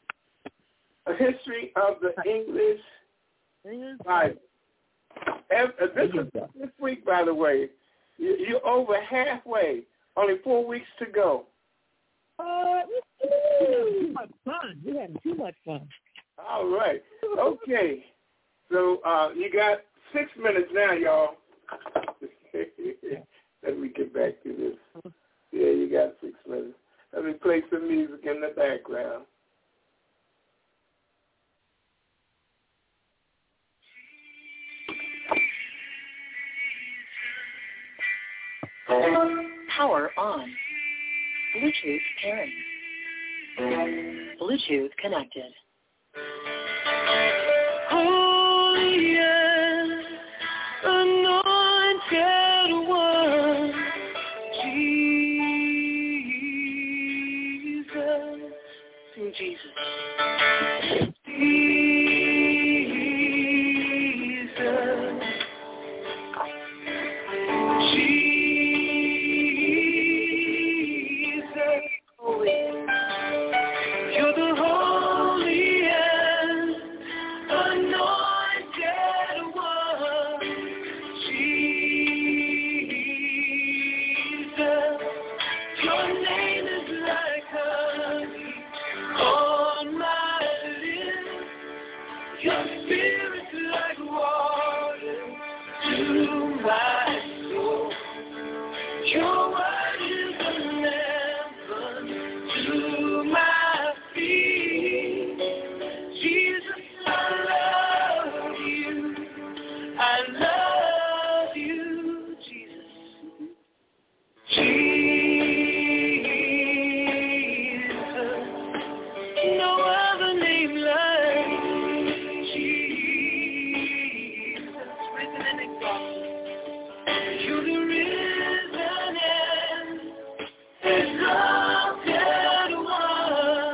A history of the English Bible. And, uh, this is this week, by the way. You, you're over halfway. Only four weeks to go. uh, we had too much fun. We had too much fun. All right. Okay. So uh, you got six minutes now, y'all. Let me get back to this. Yeah, you got six minutes. Let me play some music in the background. Power on. Bluetooth pairing. Bluetooth connected. Holy and anointed one, Jesus. Sing Jesus. Jesus. Jesus. Holy. You're the holy and anointed one, Jesus. Your name my soul. Your word is a lamp unto my feet. Jesus, I love you. I love you, Jesus. Jesus. No other name like Jesus. Risen and exalted. You're the risen and exalted one.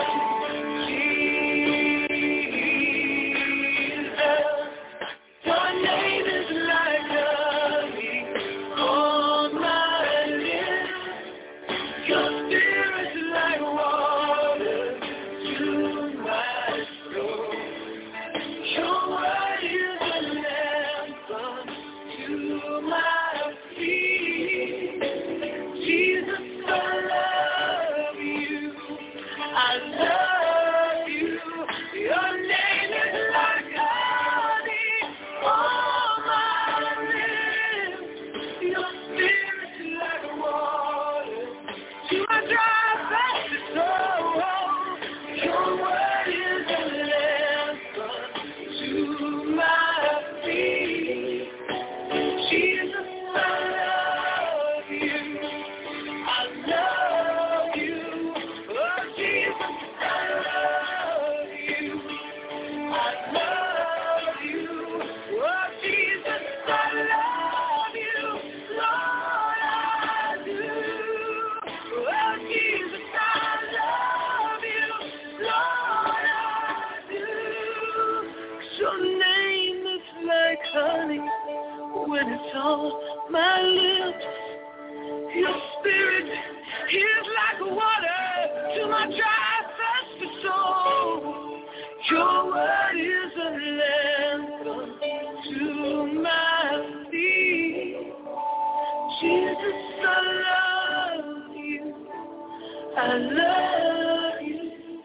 Jesus. Your name is like honey on my lips. Your spirit's like water to my soul. Your word is a lamp unto my feet. Jesus, I love you. I love you. Your name is like honey on my lips. Your spirit's like water to my dry, thirsty soul. Your word is a lamp unto my feet. Jesus, I love you. I love you. Oh, Jesus, I love you. I love you. Oh, Jesus, I love you. Lord, I do. Oh, Jesus, I love you. Lord, I do. 'Cause your name is like honey when it's on my lips. Your spirit is like water to my dry, thirsty soul. Your word is a lamp to my feet. Jesus, I love you. I love you.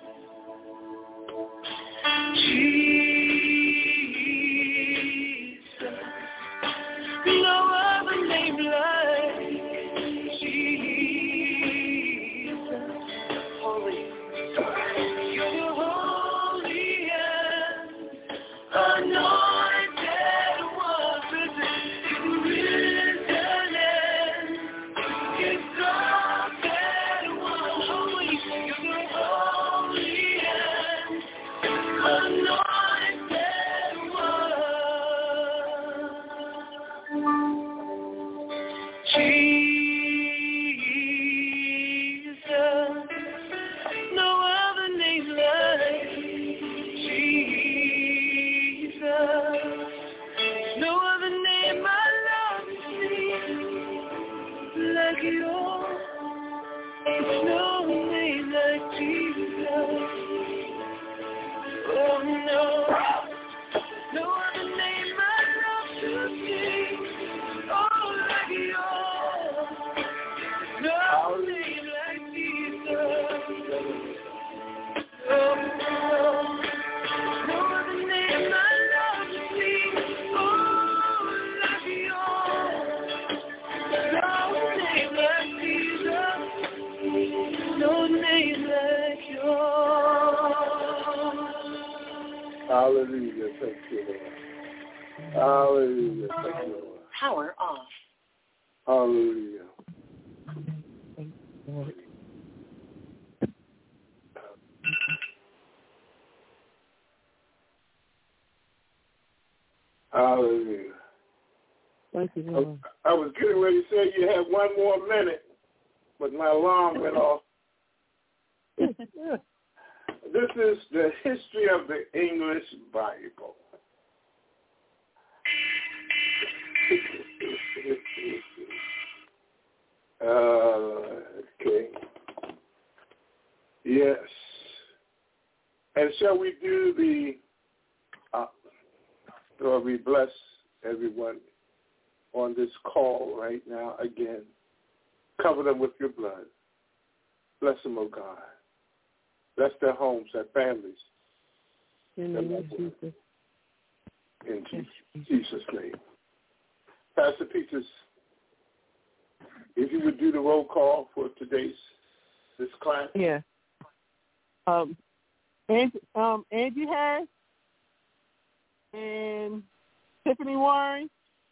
Jesus. No other name like Jesus. Holy. You're the holy and anointed one. You're risen and exalted one. Holy. You're the holy and anointed one. Jesus, no other name like Jesus. No other name I love like yours. There's no name like Jesus. Oh no, no other name I love to sing. Oh, like yours. No name like Jesus. Oh no, no other name I love to sing. Oh, like yours. No name like Jesus. No name like yours. Hallelujah. Thank you, Lord. Hallelujah. Thank you, Lord. Power off. Hallelujah. Thank you, Lord. Hallelujah. Thank you, Lord. I was getting ready to say you had one more minute, but my alarm went off. This is the history of the English Bible. uh, okay. Yes. And shall we do the, uh, Lord, we bless everyone on this call right now again. Cover them with your blood. Bless them, oh God. Bless their homes, their families. In the name of Jesus. In Jesus' name. Pastor Peaches, if you would do the roll call for today's this class. Yeah. Um, Angie, um, Angie Harris and Tiffany Warren.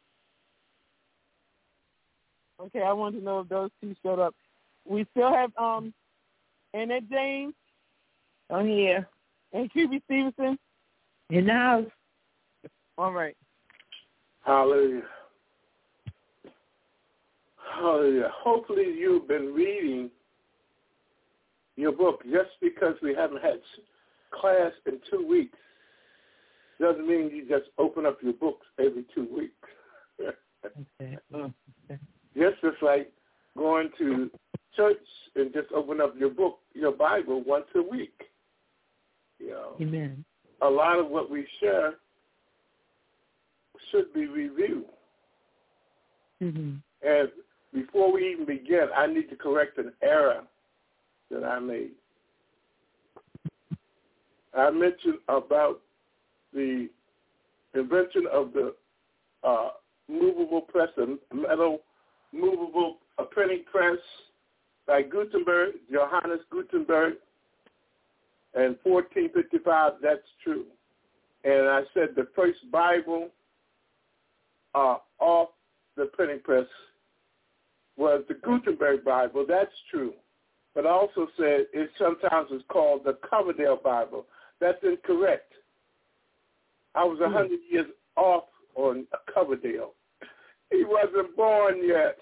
Okay, I wanted to know if those two showed up. We still have um, Annette James. I'm here. And Q B Stevenson. In the house. All right. Hallelujah. Hallelujah. Hopefully you've been reading your book. Just because we haven't had class in two weeks doesn't mean you just open up your books every two weeks. Okay. Just as like going to church and just open up your book, your Bible, once a week. You know, Amen. a lot of what we share should be reviewed. Mm-hmm. And before we even begin, I need to correct an error that I made. I mentioned about the invention of the uh, movable press, a metal movable a printing press by Gutenberg, Johannes Gutenberg, in fourteen fifty-five. That's true. And I said the first Bible uh, off the printing press was the Gutenberg Bible. That's true. But I also said it sometimes is called the Coverdale Bible. That's incorrect. I was a hundred years off on Coverdale. He wasn't born yet.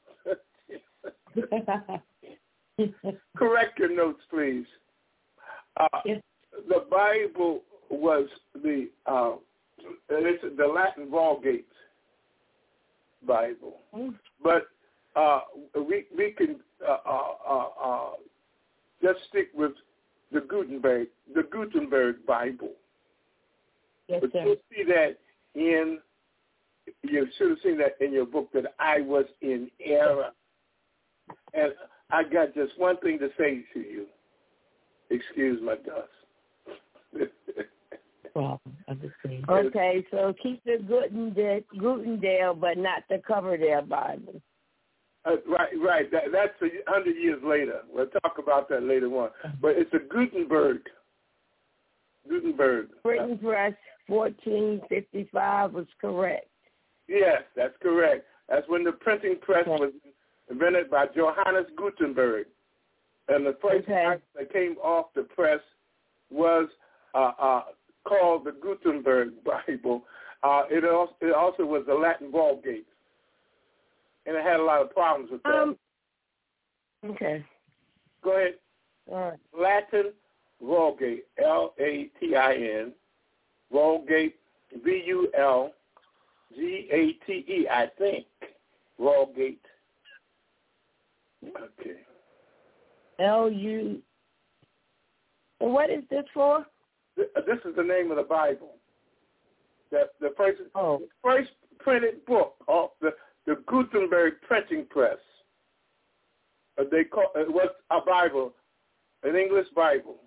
Correct your notes, please. Uh, Yes. The Bible was the uh, it's the Latin Vulgate Bible, but uh, we we can uh, uh, uh, just stick with the Gutenberg the Gutenberg Bible. Yes, But sir. you'll see that in you should have seen that in your book that I was in error, and I got just one thing to say to you. Excuse my dust. Problem. Understand. Okay, so keep the Gutendale, Gutendale, but not the Coverdale Bible. Uh, right, right. That, that's a hundred years later. We'll talk about that later on. But it's a Gutenberg. Gutenberg. Printing press fourteen fifty-five was correct. Yes, that's correct. That's when the printing press was invented by Johannes Gutenberg. And the first Okay. Bible that came off the press was uh, uh, called the Gutenberg Bible. Uh, it, also, it also was the Latin Vulgate. And it had a lot of problems with that. Um. Okay. Go ahead. All right. Latin Vulgate, L A T I N, Vulgate, V U L G A T E, I think. Vulgate. Okay. L U. What is this for? This is the name of the Bible. The, the first, Oh. first printed book off the, the Gutenberg printing press. Uh, they call it was a Bible, an English Bible.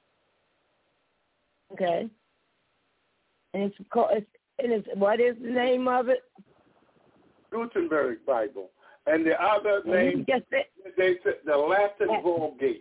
Okay. And it's called. It's, and it's what is the name of it? Gutenberg Bible. And the other And name, you just said, they said the Latin Yeah. Vulgate.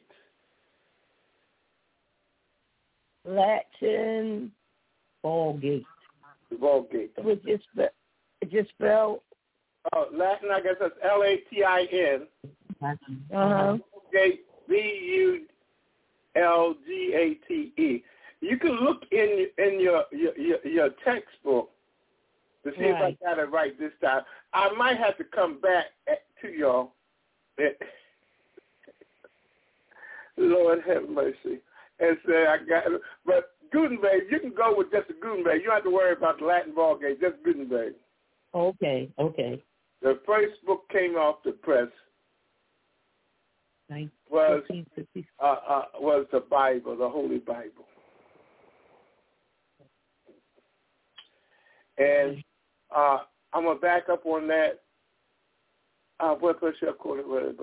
Latin Vulgate. The Vulgate. which is spe- just spelled. Uh, Latin, I guess that's L A T I N. Uh huh. Vulgate, V U L G A T E. You can look in in your your, your, your textbook to see Right. if I got it right this time. I might have to come back to y'all. Lord have mercy. And say I got it. But Gutenberg, you can go with just the Gutenberg. You don't have to worry about the Latin Vulgate, just Gutenberg. Okay. Okay. The first book came off the press was nineteen fifty. uh, uh, was the Bible, the Holy Bible. And uh, I'm going to back up on that. Uh, what was your quote?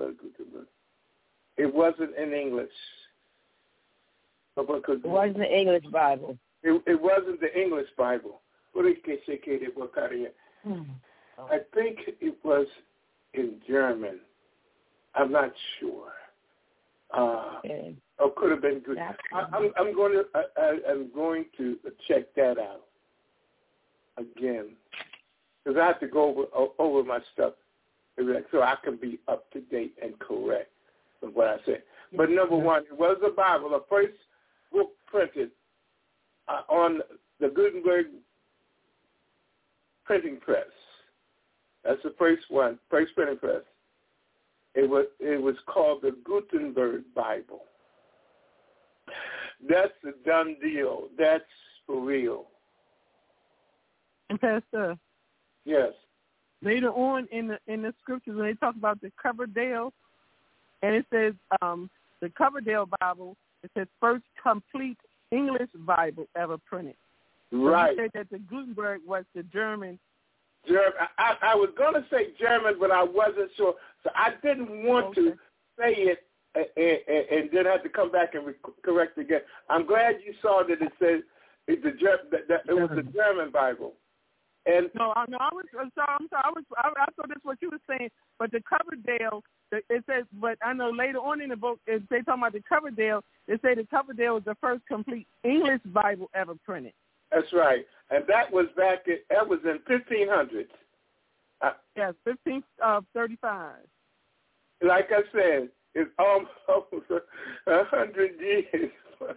It wasn't in English. Because It wasn't the English Bible. it, it wasn't the English Bible. Hmm. I think it was in German. I'm not sure. Uh, Okay. or could have been good. I, I'm, I'm going to. I, I, I'm going to check that out again because I have to go over over my stuff so I can be up to date and correct with what I said. But number one, it was the Bible, the first book printed uh, on the Gutenberg printing press. That's the first one, first printing press. It was it was called the Gutenberg Bible. That's a done deal. That's for real. And Pastor, yes. Later on in the in the scriptures, when they talk about the Coverdale, and it says um, the Coverdale Bible, it says first complete English Bible ever printed. Right. So you said that the Gutenberg was the German. German. I, I was going to say German, but I wasn't sure, so I didn't want Okay. to say it and, and, and then have to come back and re- correct again. I'm glad you saw that it said it, the, that, that it was the German Bible. And No, I, no, I was I'm sorry. I'm sorry. I was. I, I thought that's what you were saying. But the Coverdale, the, it says. But I know later on in the book, if they talking about the Coverdale, they say the Coverdale was the first complete English Bible ever printed. that's right. And that was back in, that was in fifteen hundreds. Uh, Yes, fifteen uh, thirty-five. like I said, it's almost a hundred years.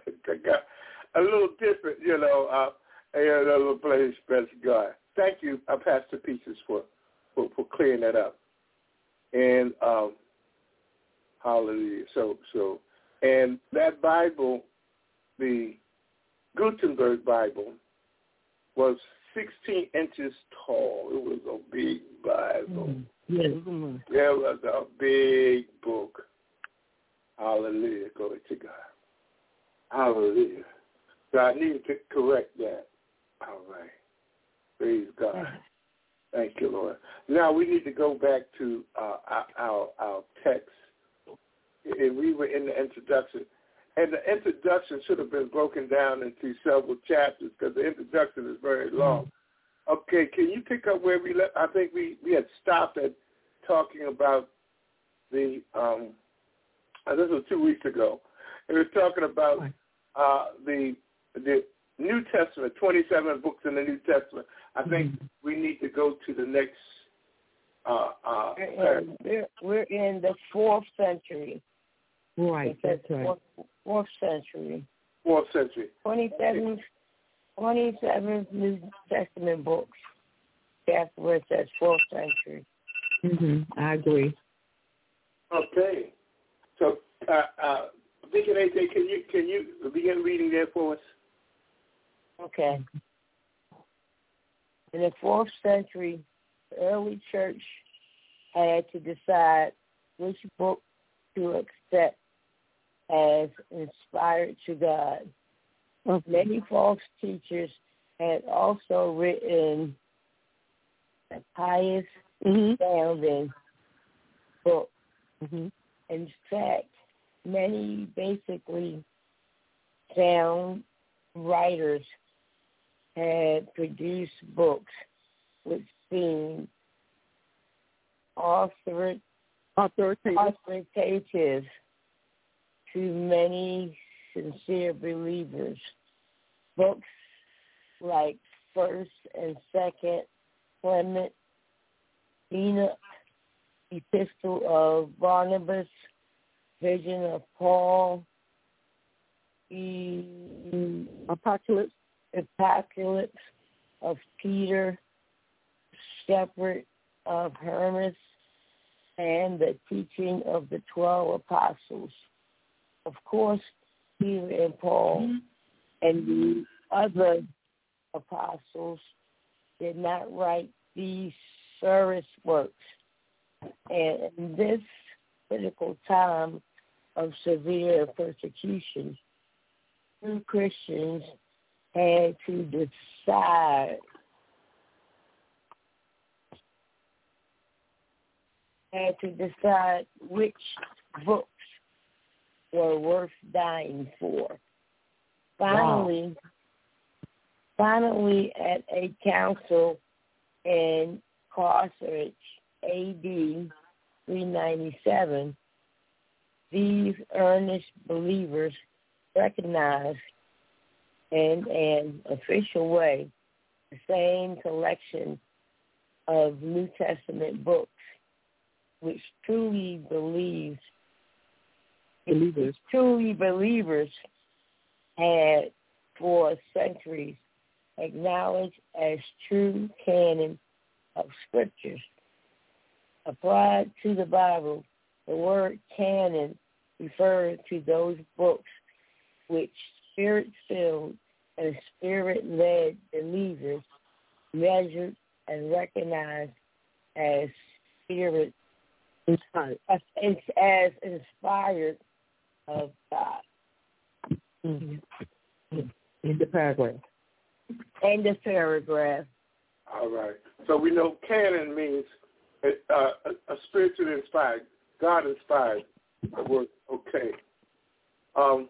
A little different, you know, uh, a little place, bless God. Thank you, uh, Pastor Pieces, for, for, for clearing that up. And um, hallelujah. So, so, and that Bible, the Gutenberg Bible, was sixteen inches tall. It was a big Bible. Mm. Yes. Mm-hmm. It was a big book. Hallelujah. Glory to God. Hallelujah. So I need to correct that. All right. Praise God. Thank you, Lord. Now we need to go back to uh, our, our our text. And we were in the introduction. And the introduction should have been broken down into several chapters because the introduction is very long. Okay, can you pick up where we left? I think we, we had stopped at talking about the, um, uh, this was two weeks ago. It was talking about uh, the the New Testament, twenty-seven books in the New Testament. I think mm-hmm. we need to go to the next. Uh, uh, we're, in, we're, we're in the fourth century. Right, that's right. Fourth, fourth century. Fourth century. twenty-seven, twenty-seven New Testament books. That's where it says fourth century. Mm-hmm. I agree. Okay. So, uh, uh, Deacon A J, can you can you begin reading there for us? Okay. In the fourth century, the early church had to decide which book to accept as inspired to God. Many false teachers had also written a pious mm-hmm. sounding book. Mm-hmm. In fact, many basically sound writers had produced books which seemed author- authoritative. authoritative to many sincere believers. Books like First and Second Clement, Enoch, Epistle of Barnabas, Vision of Paul, e- Apocalypse, Apocalypse of Peter, Shepherd of Hermas, and the teaching of the twelve apostles. Of course, Peter and Paul and the other apostles did not write these service works. And in this critical time of severe persecution, true Christians had to decide had to decide which books were worth dying for. Finally, wow. finally, at a council in Carthage, A D three ninety-seven, these earnest believers recognized in an official way the same collection of New Testament books which truly believes Believers. truly believers had for centuries acknowledged as true canon of scriptures. Applied to the Bible, the word canon refers to those books which spirit-filled and spirit-led believers measured and recognized as spirit Inspired. as, as inspired of God. Mm-hmm. In the paragraph. And the paragraph. All right. So we know canon means uh, a, a spiritually inspired, God inspired word. Okay. Um,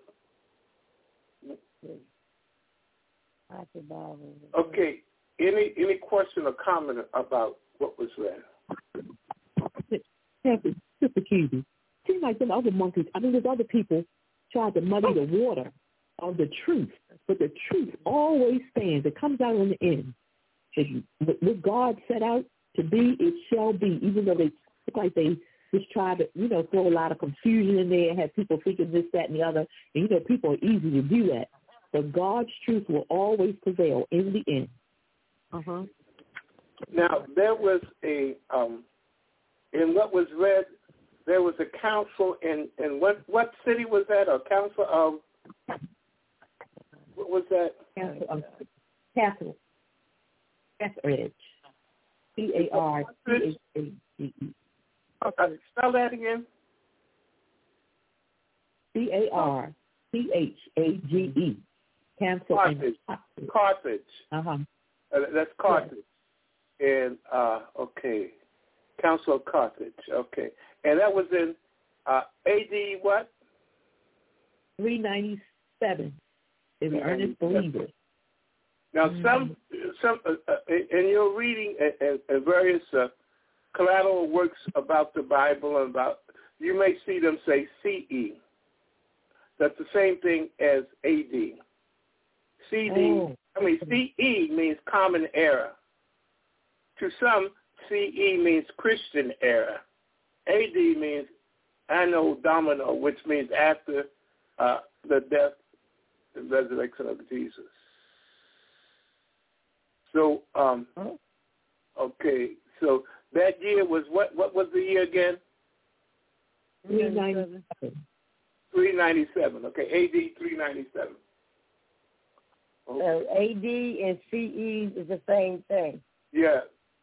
okay. Any any question or comment about what was read? Sister Cutie, seems like them other monkeys, I mean, there's other people tried to muddy the water of the truth, but the truth always stands. It comes out on the end. If what God set out to be, it shall be, even though they look like they just try to, you know, throw a lot of confusion in there, have people thinking this, that, and the other. And, you know, people are easy to do that. But God's truth will always prevail in the end. Uh-huh. Now, there was a, um, in what was read, there was a council in, in what, what city was that? A council of, what was that? Council of Capital. Carthage. C A R T H A G E. Uh, spell that again. C A R T H A G E. Council Carthage. in Carthage. Uh-huh. Uh, that's Carthage. Yeah. And, uh, okay. Council of Carthage. Okay. And that was in uh, A D what? three ninety-seven. They were earnest believers. Now, Mm-hmm. some, some, uh, uh, in your reading and, and various uh, collateral works about the Bible and about, you may see them say C E. That's the same thing as A D. C D, Oh. I mean, C E means common era. To some, C E means Christian era. A D means Anno Domino, which means after uh, the death and resurrection of Jesus. So, um, okay, so that year was what? What was the year again? three ninety-seven. three ninety-seven. Okay, A D three ninety-seven. Okay. So A D and C E is the same thing. Yeah.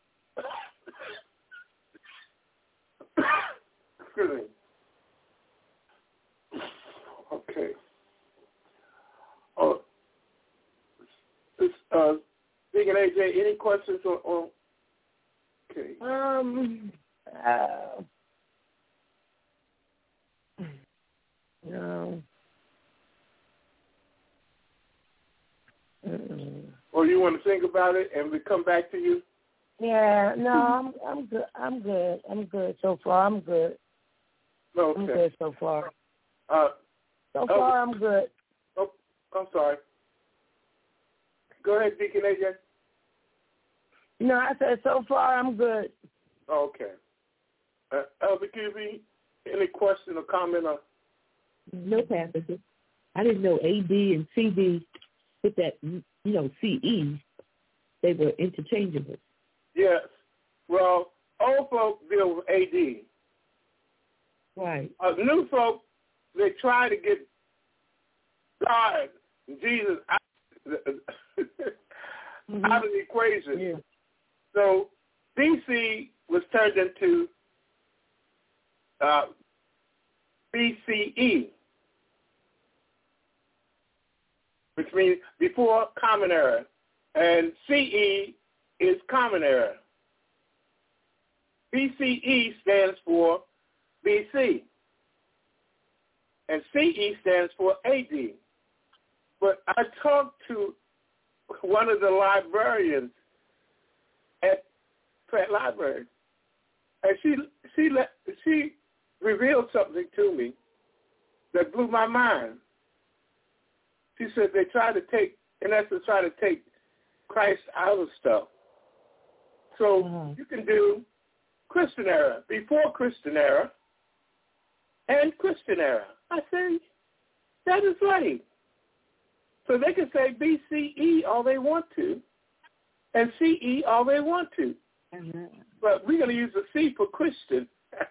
Excuse me. Okay. Oh, this, uh, Deacon A J, any questions on? on okay. Um. Uh, no. Mm-mm. Or you want to think about it and we come back to you? Yeah. No. I'm. I'm good. I'm good. I'm good so far. I'm good. No. I'm Okay. good so far. Uh, So far, I'm good. oh, I'm sorry. Go ahead, Deacon A J. No, I said so far I'm good. Okay. Uh, Elder Q B, any question or comment on? No passages. I didn't know A D and C D with that, you know, C E, they were interchangeable. Yes. Well, old folk deal with A D. Right. Uh, new folk, they try to get God and Jesus out, Mm-hmm. out of the equation. Yeah. So B C was turned into uh, B C E, which means before Common Era, and C E is Common Era. B C E stands for B C, and C E stands for A D. But I talked to one of the librarians at Pratt Library, and she she let she revealed something to me that blew my mind. She said they try to take, in essence, try to take Christ out of stuff. So mm-hmm. you can do Christian era, before Christian era, and Christian era. I say, that is right. So they can say B C E all they want to, and C E all they want to. Mm-hmm. But we're going to use the C for Christian,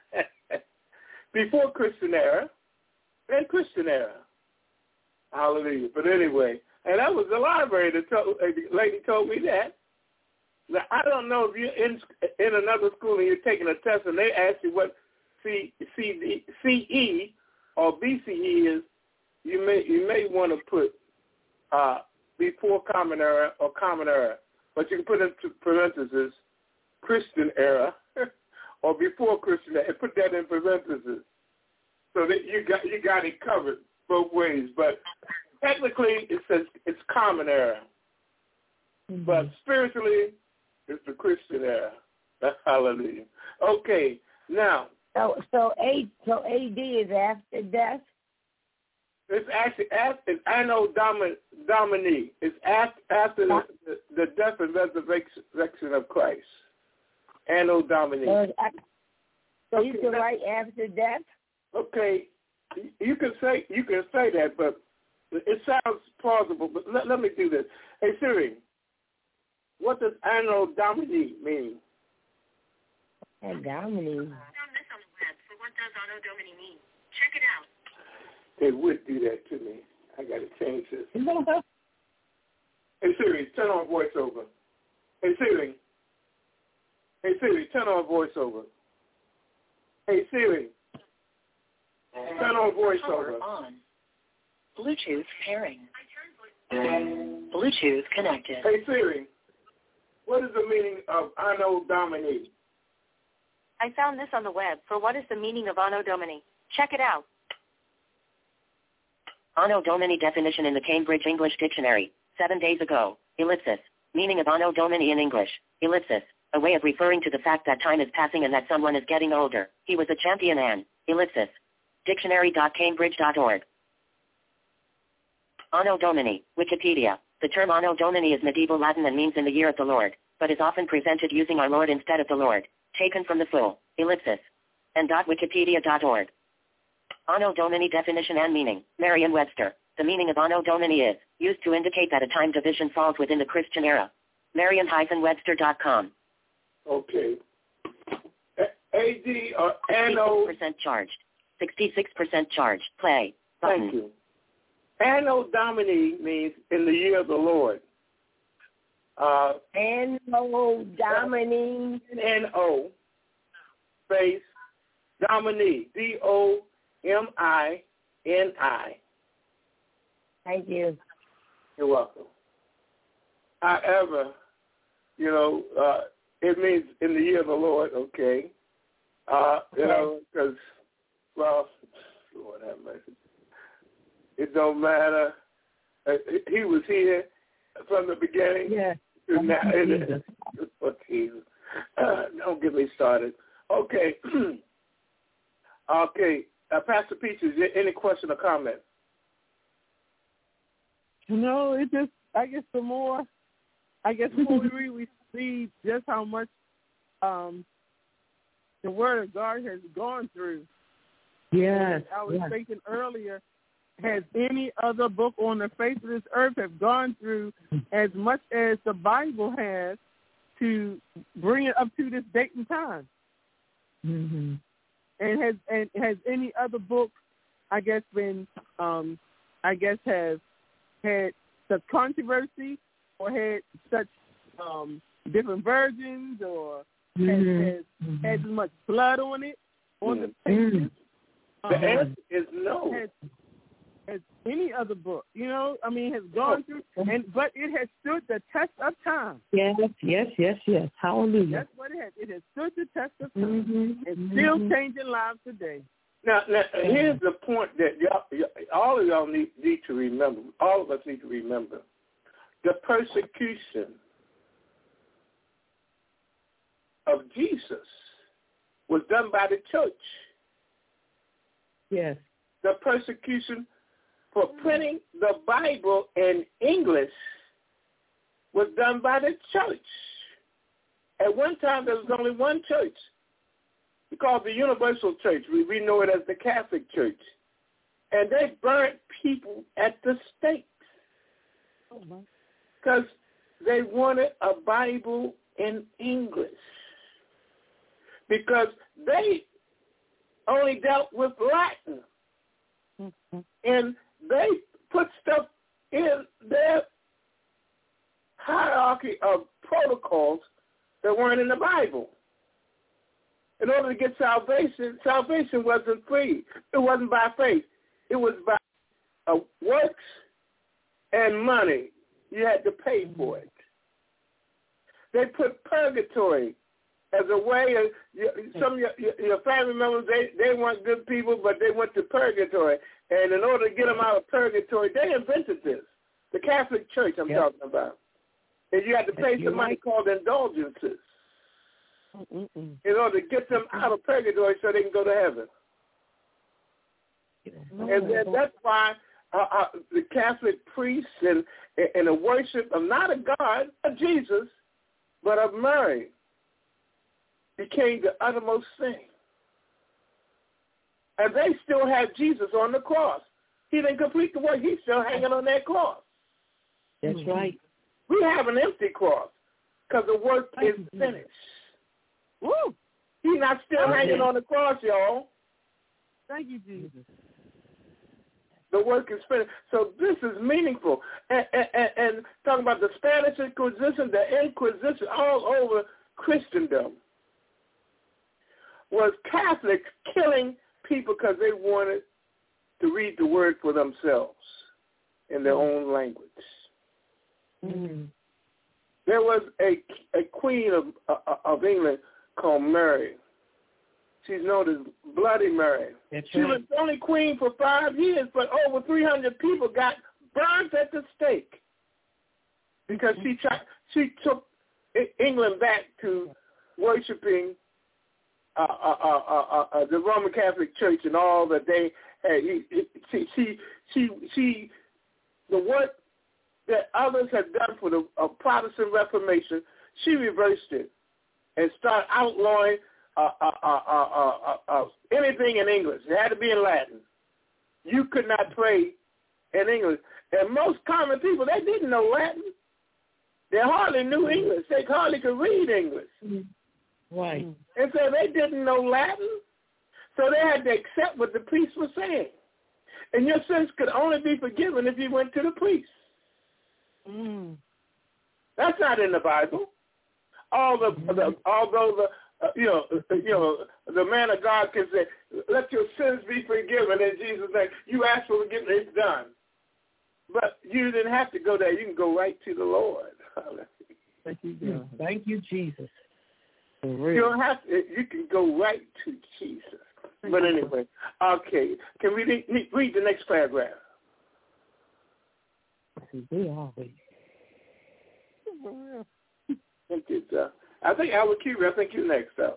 before Christian era, and Christian era. Hallelujah. But anyway, and that was the library that told, a lady told me that. Now, I don't know if you're in in another school and you're taking a test and they ask you what C, C, D, C E or B C E is, you may you may want to put uh, before Common Era or Common Era, but you can put into parentheses Christian Era or before Christian Era and put that in parentheses so that you got you got it covered both ways. But technically, it says it's Common Era, mm-hmm. but spiritually, it's the Christian era. Hallelujah. Okay, now. So so A so A D is after death. It's actually after. It's Anno Domini. It's after after the, the, the death and resurrection of Christ. Anno Domini. So, so okay, you can write after death. Okay, you can say you can say that, but it sounds plausible. But let, let me do this. Hey Siri. What does Anno Domini mean? Anno Domini. I found this on the web. So what does Anno Domini mean? Check it out. They would do that to me. I got to change this. Hey Siri, turn on voiceover. Hey Siri. Hey Siri, turn on voiceover. Hey Siri, turn on voiceover. On. Bluetooth pairing. Bluetooth connected. Hey Siri. What is the meaning of Anno Domini? I found this on the web. For what is the meaning of Anno Domini? Check it out. Anno Domini definition in the Cambridge English Dictionary. Seven days ago. Ellipsis. Meaning of Anno Domini in English. Ellipsis. A way of referring to the fact that time is passing and that someone is getting older. He was a champion and. Ellipsis. Dictionary dot cambridge dot org. Anno Domini. Wikipedia. The term Anno Domini is medieval Latin and means in the year of the Lord, but is often presented using our Lord instead of the Lord. Taken from the full. Ellipsis. And .wikipedia dot org. Anno Domini definition and meaning. Merriam-Webster. The meaning of Anno Domini is, used to indicate that a time division falls within the Christian era. Merriam Webster dot com. Okay. A D or Anno. sixty-six percent charged. sixty-six percent charged. Play. Button. Thank you. Anno Domini means in the year of the Lord. Uh, Anno Domini. N O space Domini. D O M I N I. Thank you. You're welcome. However, you know, uh, it means in the year of the Lord, okay. Uh, you okay. know, because, well, Lord have mercy. It don't matter. Uh, he was here from the beginning. Yeah. To now. Oh, Jesus. Uh, don't get me started. Okay. okay. Uh, Pastor Peach, is there any question or comment? No, it just, I guess the more, I guess the more we read, we see just how much um, the Word of God has gone through. Yes. And I was yes. thinking earlier, has any other book on the face of this earth have gone through as much as the Bible has to bring it up to this date and time? Mm-hmm. And has and has any other book, I guess, been, um, I guess, have had such controversy or had such um, different versions or mm-hmm. has, has mm-hmm. had as much blood on it, on the pages? Mm-hmm. The um, answer is no. Has, has any other book, you know, I mean, has gone through, and but it has stood the test of time. Yes, yes, yes, yes. Hallelujah. That's what it has. It has stood the test of time. Mm-hmm. It's mm-hmm. still changing lives today. Now, now here's the point that y'all, all of y'all need, need to remember. All of us need to remember. The persecution of Jesus was done by the church. Yes. The persecution for printing the Bible in English was done by the church. At one time, there was only one church. We call it the Universal Church. We, we know it as the Catholic Church. And they burnt people at the stake because they wanted a Bible in English, because they only dealt with Latin. Mm-hmm. And they put stuff in their hierarchy of protocols that weren't in the Bible. In order to get salvation, salvation wasn't free. It wasn't by faith. It was by uh, works and money. You had to pay for it. They put purgatory as a way of, some of your, your family members, they, they weren't good people, but they went to purgatory. And in order to get them out of purgatory, they invented this. The Catholic Church I'm yep. talking about. And you had to pay some money called indulgences Mm-mm. in order to get them out of purgatory so they can go to heaven. No, and then that's why uh, uh, the Catholic priests and, and the worship of not a God, of Jesus, but of Mary, became the uttermost thing. And they still have Jesus on the cross. He didn't complete the work. He's still hanging on that cross. That's mm-hmm. right. We have an empty cross because the work is finished. Woo! He's not still okay. hanging on the cross, y'all. Thank you, Jesus. The work is finished. So this is meaningful. And, and, and talking about the Spanish Inquisition, the Inquisition all over Christendom was Catholics killing people because they wanted to read the word for themselves in their own language. Mm-hmm. There was a, a queen of, uh, of England called Mary. She's known as Bloody Mary. That's she right. was only queen for five years, but over three hundred people got burned at the stake because mm-hmm. she tried, she took England back to worshiping uh, uh, uh, uh, uh, the Roman Catholic Church and all that they had. She, she, she, she, the work that others had done for the uh, Protestant Reformation, she reversed it and started outlawing Uh, uh, uh, uh, uh, uh, anything in English. It had to be in Latin. You could not pray in English. And most common people, they didn't know Latin. They hardly knew English. They hardly could read English. Right. And so they didn't know Latin. So they had to accept what the priest was saying. And your sins could only be forgiven if you went to the priest. Mm. That's not in the Bible. All the, the although the Uh, you know, you know, the man of God can say, let your sins be forgiven in Jesus' name. You ask for forgiveness, it's done. But you didn't have to go there. You can go right to the Lord. Thank you, God. Thank you, Jesus. You don't have to. You can go right to Jesus. But anyway, okay. Can we read, read the next paragraph? We always. Thank you, sir. I think Albert Curie, I think you're next up.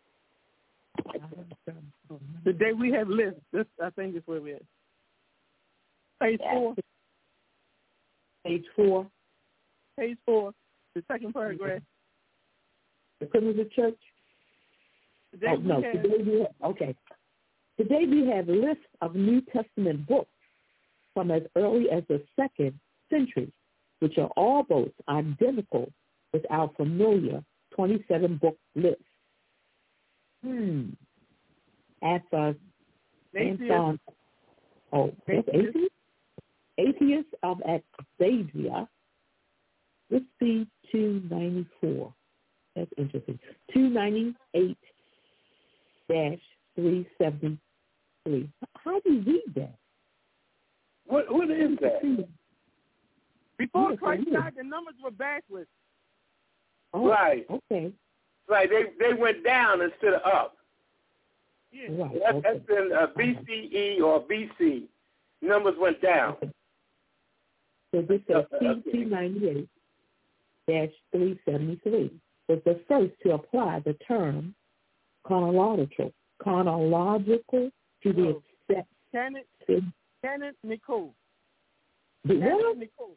The day we have lived, this I think is where we're at. Page yeah. four. Page four. Page four, the second paragraph. The primitive church? Oh, no, have, today we have, okay. Today we have a list of New Testament books from as early as the second century, which are all both identical with our familiar twenty-seven book list. Hmm. As a Anton, oh, that's atheist? Atheist of Xavier. Let's see, two ninety-four. That's interesting. two ninety-eight dash three seventy-three. How do you read that? What What is that? Before Christ died, the numbers were backwards. Oh, right. Okay. Right. They they went down instead of up. Yeah. Right. That's, okay. that's in uh, B C E or B C. Numbers went down. Okay. So this says T two ninety-eight dash three seventy-three. was the first to apply the term chronological, chronological to the Oh. accept. Kenneth, Kenneth Nicole. The Kenneth what? Nicole.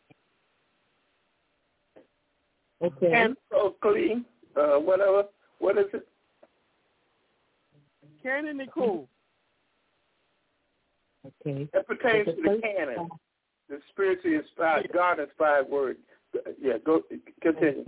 Okay. And Oakley, uh, whatever. What is it? Kenneth Nicole. Okay. It pertains But to the the first- canon, the spiritually inspired, God-inspired word. Yeah, go continue.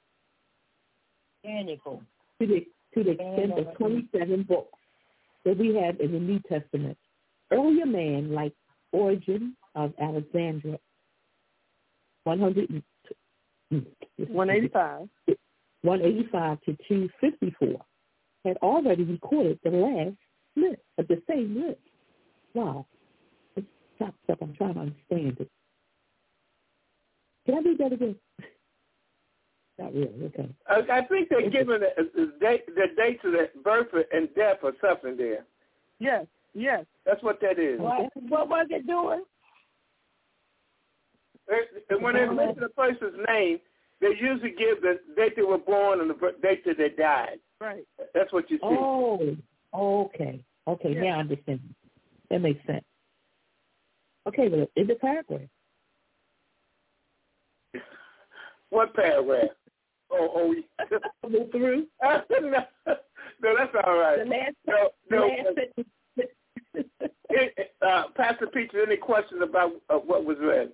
Nicole. To the to the extent of twenty-seven books that we have in the New Testament. Earlier man like Origen of Alexandria, one hundred one eighty-five. one eighty-five to two fifty-four, had already recorded the last list of the same list. Wow. It's chopped up. I'm trying to understand it. Can I read that again? Not really. Okay. I, I think they're giving the, the, date, the dates of the birth and death or something there. Yes, yes. That's what that is. What, what was it doing? And when they mention a person's name, they usually give the date they were born and the bir- date that they died. Right. That's what you see. Oh, okay. Okay, Yeah. now I understand. That makes sense. Okay, well, in the paragraph. What paragraph? Oh, oh, yeah. Go through. no, no, that's all right. The last, No, the no. last sentence. It, uh, Pastor Peter, any questions about uh, what was read?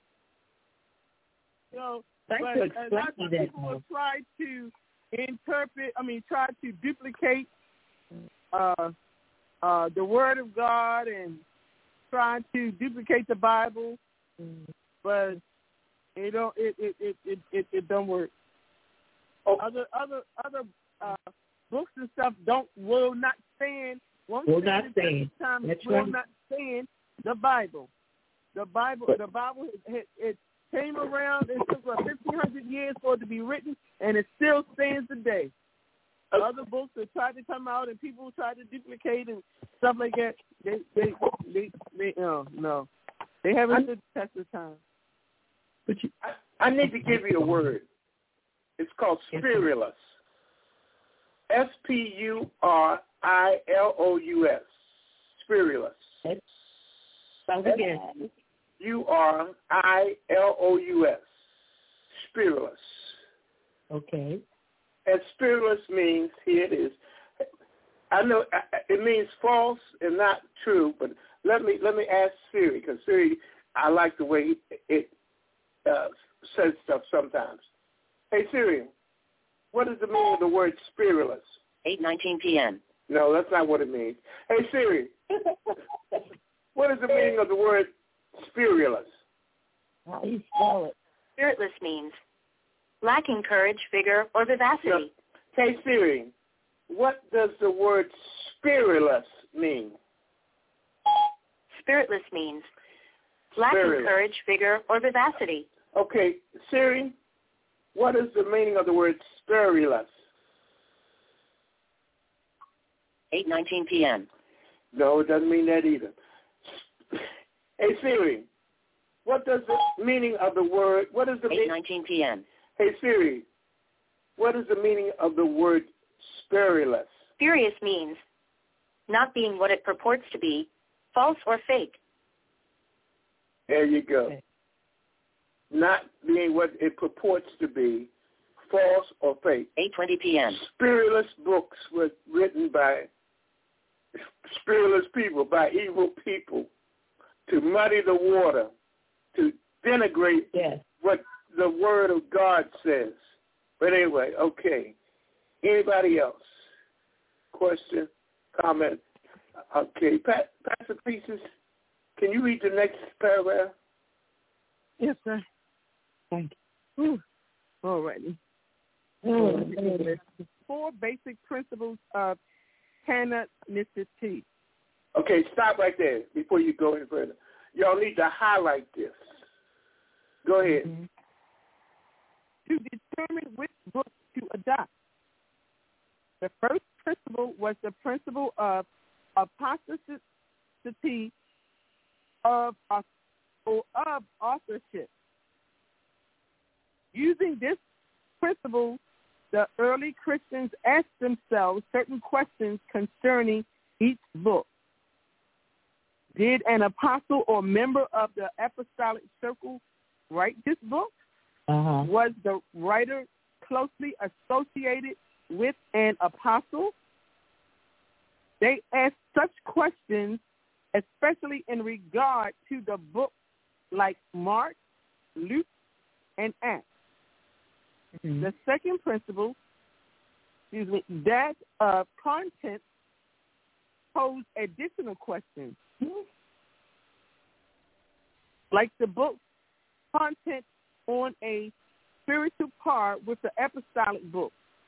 So, Thanks but for a lot explaining of that, people will Mo. try to interpret, I mean, try to duplicate uh, uh, the Word of God and try to duplicate the Bible, but it don't, it, it, it, it, it, it don't work. Oh. Other, other, other uh, books and stuff don't, will not stand. Won't Will stand not the test stand. of time, That's will right. not stand the Bible. The Bible, But- the Bible, it, it came around. It took about fifteen hundred years for it to be written, and it still stands today. Other books that tried to come out and people tried to duplicate and stuff like that, they, they, they, they, no, no, they haven't stood the test of time. But you, I, I need to give you a word. It's called spirulous. S P U R I L O U S. Spirulous. sounds again. U R I L O U S. Spirulous. Okay. And spirulous means, here it is. I know it means false and not true, but let me let me ask Siri, because Siri, I like the way it uh, says stuff sometimes. Hey, Siri, what is the meaning of the word spirulous? eight nineteen p.m. No, that's not what it means. Hey, Siri, what is the meaning of the word spirulous? How do you spell it? Spiritless means lacking courage, vigor, or vivacity. No. Hey, Siri, what does the word spirulous mean? Spiritless means lacking Spiritless. courage, vigor, or vivacity. Okay, Siri, what is the meaning of the word spirulous? eight nineteen p.m. No, it doesn't mean that either. Hey, Siri, what does the meaning of the word, what is the eight meaning? nineteen p.m. Hey, Siri, what is the meaning of the word spirulous? Spurious means not being what it purports to be, false or fake. There you go. Okay. Not being what it purports to be, false or fake. eight twenty p.m. Spirulous books were written by spirulous people, by evil people, to muddy the water, to denigrate Yes. what the Word of God says. But anyway, okay. Anybody else? Question, comment? Okay. Pa- Pastor Pieces, can you read the next paragraph? Yes, sir. Thank Whew. All righty. Mm. Four basic principles of canonicity. Okay, stop right there before you go any further. Y'all need to highlight this. Go ahead. Mhm. To determine which book to adopt. The first principle was the principle of apostasy of, or of authorship. Using this principle, the early Christians asked themselves certain questions concerning each book. Did an apostle or member of the apostolic circle write this book? Uh-huh. Was the writer closely associated with an apostle? They asked such questions, especially in regard to the books like Mark, Luke, and Acts. Mm-hmm. The second principle, excuse me, that of content posed additional questions. Mm-hmm. Like the book's content on a spiritual par with the apostolic book.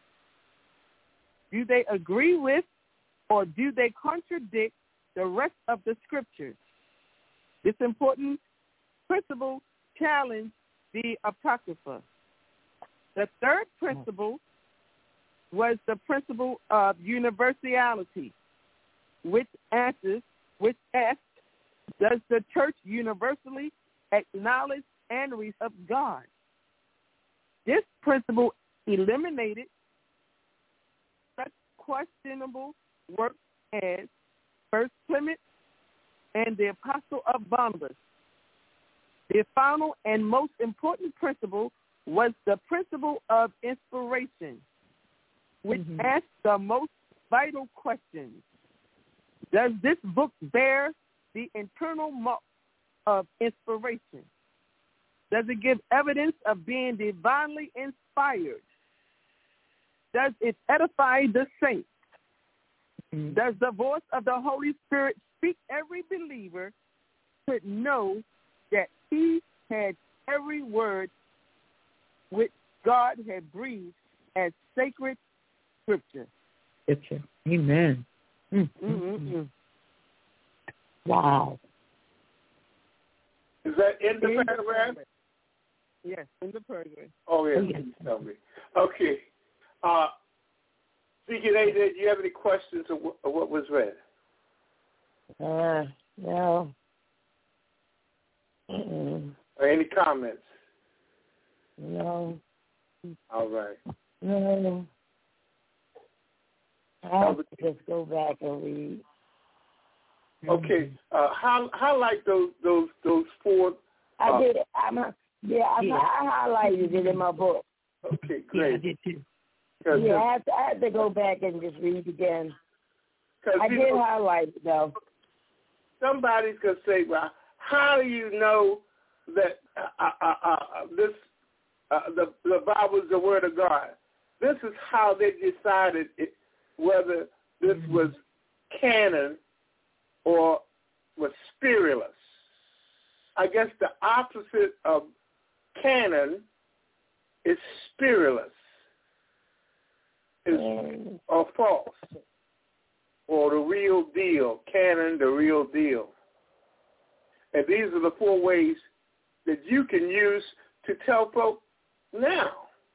Do they agree with or do they contradict the rest of the scriptures? This important principle challenged the Apocrypha. The third principle was the principle of universality, which asks, which asks, does the church universally acknowledge and receive of God? This principle eliminated such questionable works as First Clement and the Apostle of Barnabas. The final and most important principle was the principle of inspiration, which mm-hmm. asked the most vital questions. Does this book bear the internal mark of inspiration? Does it give evidence of being divinely inspired? Does it edify the saints? Mm-hmm. Does the voice of the Holy Spirit speak every believer to know that he had every word which God had breathed as sacred scripture? Scripture. Amen. Mm-hmm. Mm-hmm. Wow. Is that in the paragraph? Yes, in the paragraph. Oh, yeah. Please tell me. Okay. Uh, Deacon A, do you have any questions of what, of what was read? Uh, no. Mm-mm. Or any comments? No. All right. No. I'll just go back and read. Okay. Uh, how highlight those those those four. Uh, I did. I'm a, yeah, I'm, yeah. I highlighted it in my book. Okay, great. Yeah, I did too. Yeah, I have, to, I have to go back and just read again. I did know, highlight it though. Somebody's gonna say, "Well, how do you know that uh, uh, uh, this uh, the the Bible is the Word of God?" This is how they decided it, whether this mm-hmm. was canon or was spurious. I guess the opposite of canon is spurious, is mm. or false, or the real deal. Canon, the real deal. And these are the four ways that you can use to tell folks now.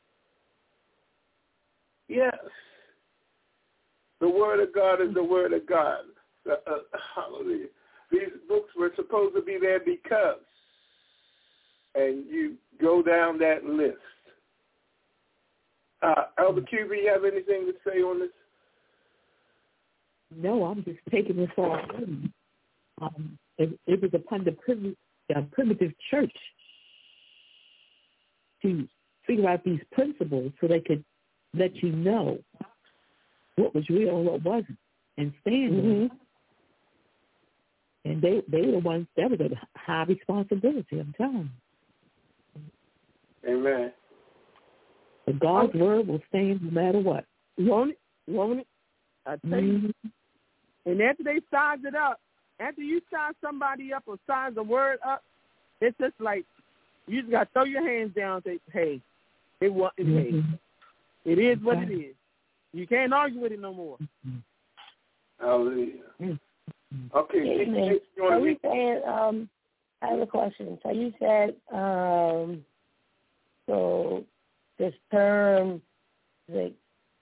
Yes, the Word of God is the Word of God. Uh, uh, hallelujah. These books were supposed to be there because, and you go down that list. Uh, Elder Q B, you have anything to say on this? No, I'm just taking this all in. Um, it, it was upon the primitive, uh, primitive church to figure out these principles so they could let you know what was real and what wasn't, and stand mm-hmm. on it. And they they were the ones, that was a high responsibility, I'm telling you. Amen. But God's oh. word will stand no matter what. Won't it? Won't it? I tell mm-hmm. you. And after they size it up, after you size somebody up or size the word up, it's just like you just got to throw your hands down and say, hey, it wasn't mm-hmm. hey. It is what okay. it is. You can't argue with it no more. Mm-hmm. Hallelujah. Mm-hmm. Okay. Amen. You want so to you said, um, I have a question. So you said, um, so this term, the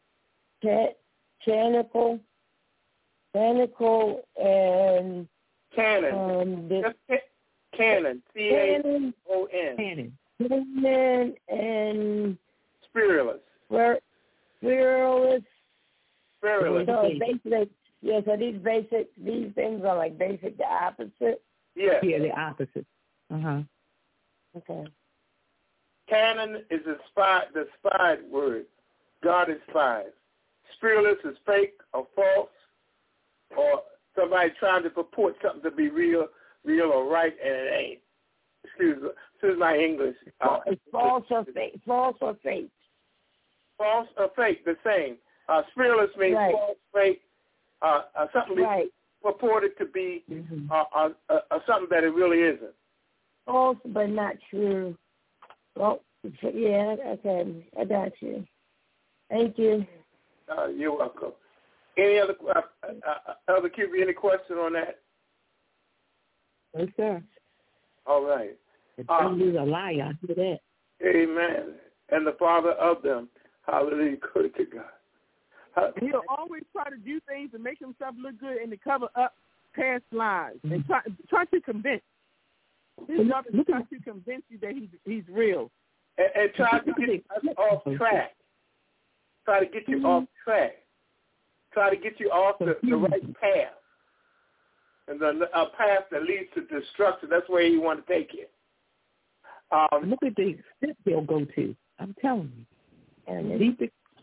canonical, canonical, and canon. Um, this, Just canon. C A O N. Canon. Canon and spurious. Where Fearless. Fearless. So basically, yeah, so these basic, these things are like basic the opposite? Yeah. Yeah, the opposite. Uh-huh. Okay. Canon is inspired, the inspired word. God inspires. Spiritualist is fake or false, or somebody trying to purport something to be real, real or right, and it ain't. Excuse, excuse my English. Uh, it's false or fake. False or fake. False or fake, the same. Uh, spiritualist means right. false, fake, uh, uh, something right. purported to be mm-hmm. uh, uh, uh, uh, something that it really isn't. False but not true. Well, yeah, okay, I got you. Thank you. Uh, you're welcome. Any other uh, uh, other Q B, any question on that? No, sir. All right. The devil is a liar. I hear that. Amen. And the father of them. Hallelujah. Glory to God. And he'll always try to do things to make himself look good and to cover up past lies mm-hmm. and try, try to convince. His job is to try to convince you that he's he's real. And, and try to get us off track. Try to get you mm-hmm. off track. Try to get you off the, the right path. And the a path that leads to destruction. That's where you want to take you. Um, Look at the extent they'll go to. I'm telling you. And deep.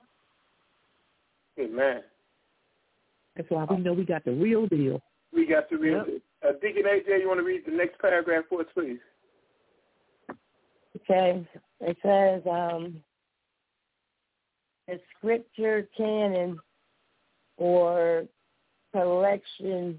Amen. That's why we know we got the real deal. We got the real yep. deal. Uh, Deacon A J, you want to read the next paragraph for us, please? Okay. It says, um, the scripture canon or collection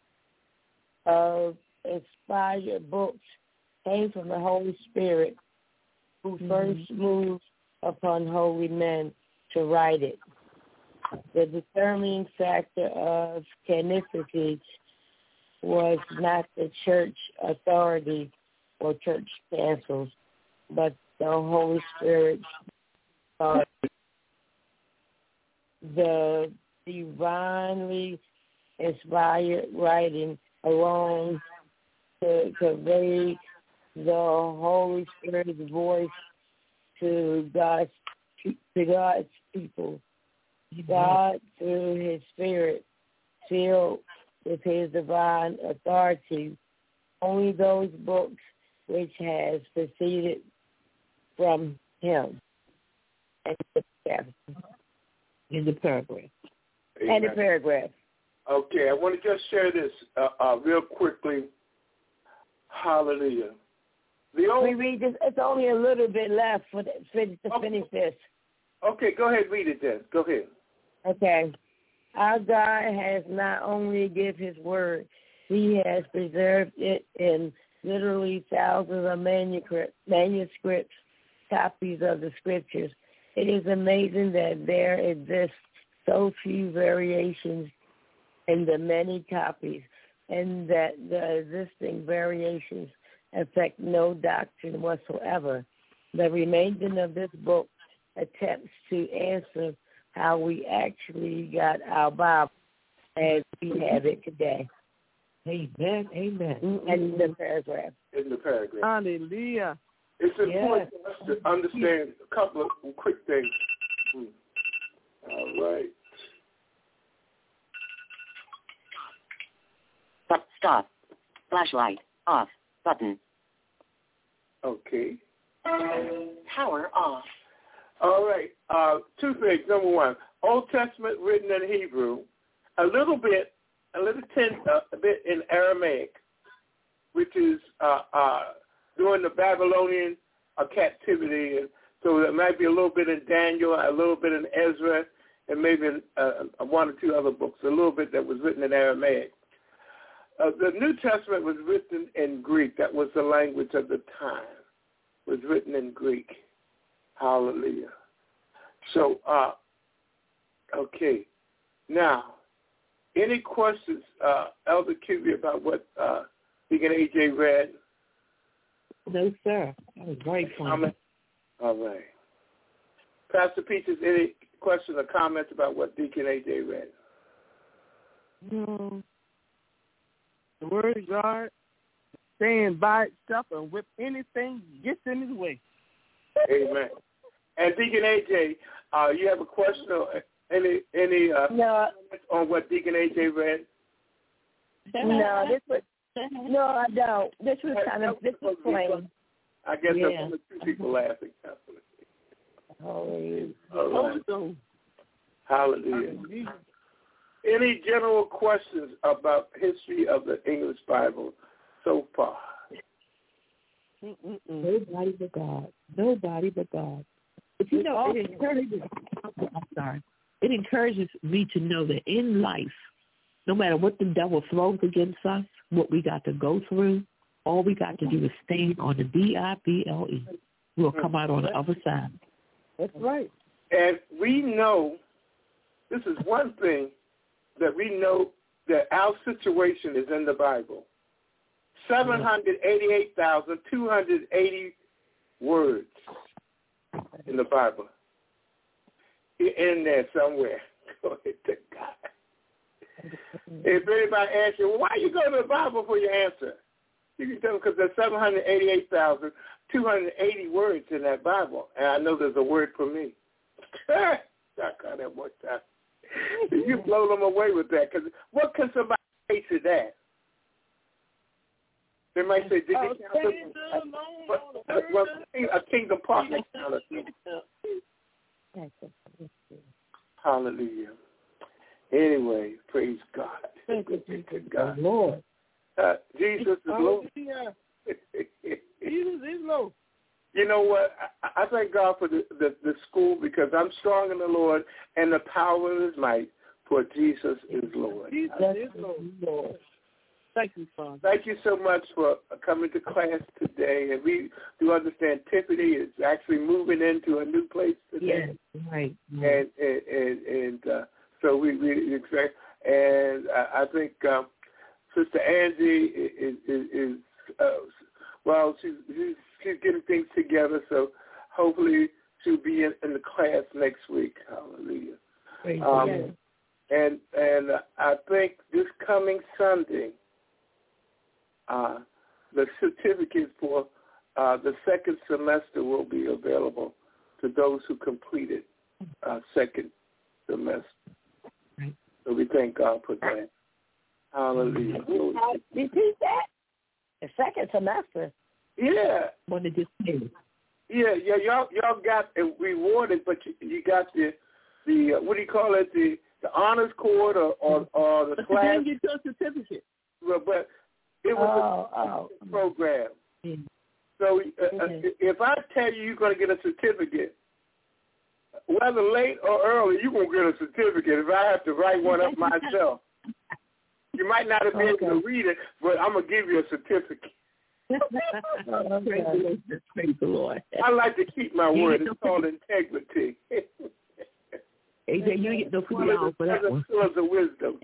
of inspired books came from the Holy Spirit, who mm-hmm. first moved upon holy men to write it. The determining factor of canonicity was not the church authority or church councils, but the Holy Spirit authority. The divinely inspired writing alone to convey the Holy Spirit's voice to God's to God's people. God, through his Spirit, filled with his divine authority, only those books which has proceeded from him. And in the paragraph. Amen. And the paragraph. Okay, I want to just share this uh, uh, real quickly. Hallelujah. The old... We read this. It's only a little bit left for the, for, to okay. finish this. Okay, go ahead, read it then. Go ahead. Okay. Our God has not only given his word, he has preserved it in literally thousands of manuscripts, manuscripts, copies of the scriptures. It is amazing that there exists so few variations in the many copies, and that the existing variations affect no doctrine whatsoever. The remainder of this book attempts to answer how we actually got our Bible as we have it today. Amen, amen. And the paragraph. In the paragraph. Hallelujah. It's important yes. for us to understand a couple of quick things. Hmm. All right. Stop. Stop. Flashlight. Off. Button. Okay. Power off. All right. Uh, two things. Number one, Old Testament written in Hebrew, a little bit, a little tin, uh, a bit in Aramaic, which is uh, uh, during the Babylonian uh, captivity. And so there might be a little bit in Daniel, a little bit in Ezra, and maybe in, uh, one or two other books, a little bit that was written in Aramaic. Uh, the New Testament was written in Greek. That was the language of the time. It was written in Greek. Hallelujah. So, uh, okay. Now, any questions, uh, Elder Q B, about what uh, Deacon A J read? No, sir. That was very funny. All right. Pastor Peaches, any questions or comments about what Deacon A J read? No. The word of God, staying by itself and whip anything gets in his way. Amen. And Deacon A J, Uh, you have a question or any any uh, no. on what Deacon A J read? No, this was no, I don't. This was kind of this was plain. I guess yeah. there's only two people laughing. Holy. Right. Hallelujah. Any general questions about history of the English Bible so far? Mm-mm. Nobody but God. Nobody but God. But you know, it encourages. I'm sorry. It encourages me to know that in life, no matter what the devil throws against us, what we got to go through, all we got to do is stand on the B I B L E. We'll come out on the other side. That's right. And we know, this is one thing that we know, that our situation is in the Bible. seven hundred eighty-eight thousand two hundred eighty words in the Bible. You're in there somewhere. Glory to God. If anybody asks you, well, why you go to the Bible for your answer? You can tell them because there's seven hundred eighty-eight thousand two hundred eighty words in that Bible. And I know there's a word for me. I got that one time. You blow them away with that. Because what can somebody say to that? They might say, did oh, they count the, well, a kingdom partner counted. Hallelujah. Anyway, praise God. Thank you, to God. Lord. Uh, Jesus is Lord. Jesus is Lord. You know what? I, I thank God for the, the, the school because I'm strong in the Lord and the power of his might, for Jesus is Lord. Jesus is Lord. Thank you, Father. Thank you so much for coming to class today. And we do understand Tiffany is actually moving into a new place today. Yes, right. And and and, and uh, so we we expect. And I, I think um, Sister Angie is is, is uh, well, she's, she's she's getting things together. So hopefully she'll be in, in the class next week. Hallelujah. Um, and and I think this coming Sunday, Uh, the certificates for uh, the second semester will be available to those who completed uh, second semester. So we thank God for that. Hallelujah. Repeat that? The second semester? Yeah. What did you say? Yeah, yeah, y'all, y'all got rewarded, but you, you got the, the uh, what do you call it, the, the honors cord or, or, or the but class. You didn't get your certificate. Well, but it was oh, a oh. program. Mm-hmm. So uh, mm-hmm. if I tell you you're going to get a certificate, whether late or early, you're going to get a certificate if I have to write one up myself. You might not have been okay. able to read it, but I'm going to give you a certificate. oh, praise, the Lord. Praise the Lord. I like to keep my word. It's called integrity. A J, you get no fifty dollars for that one. Source of wisdom.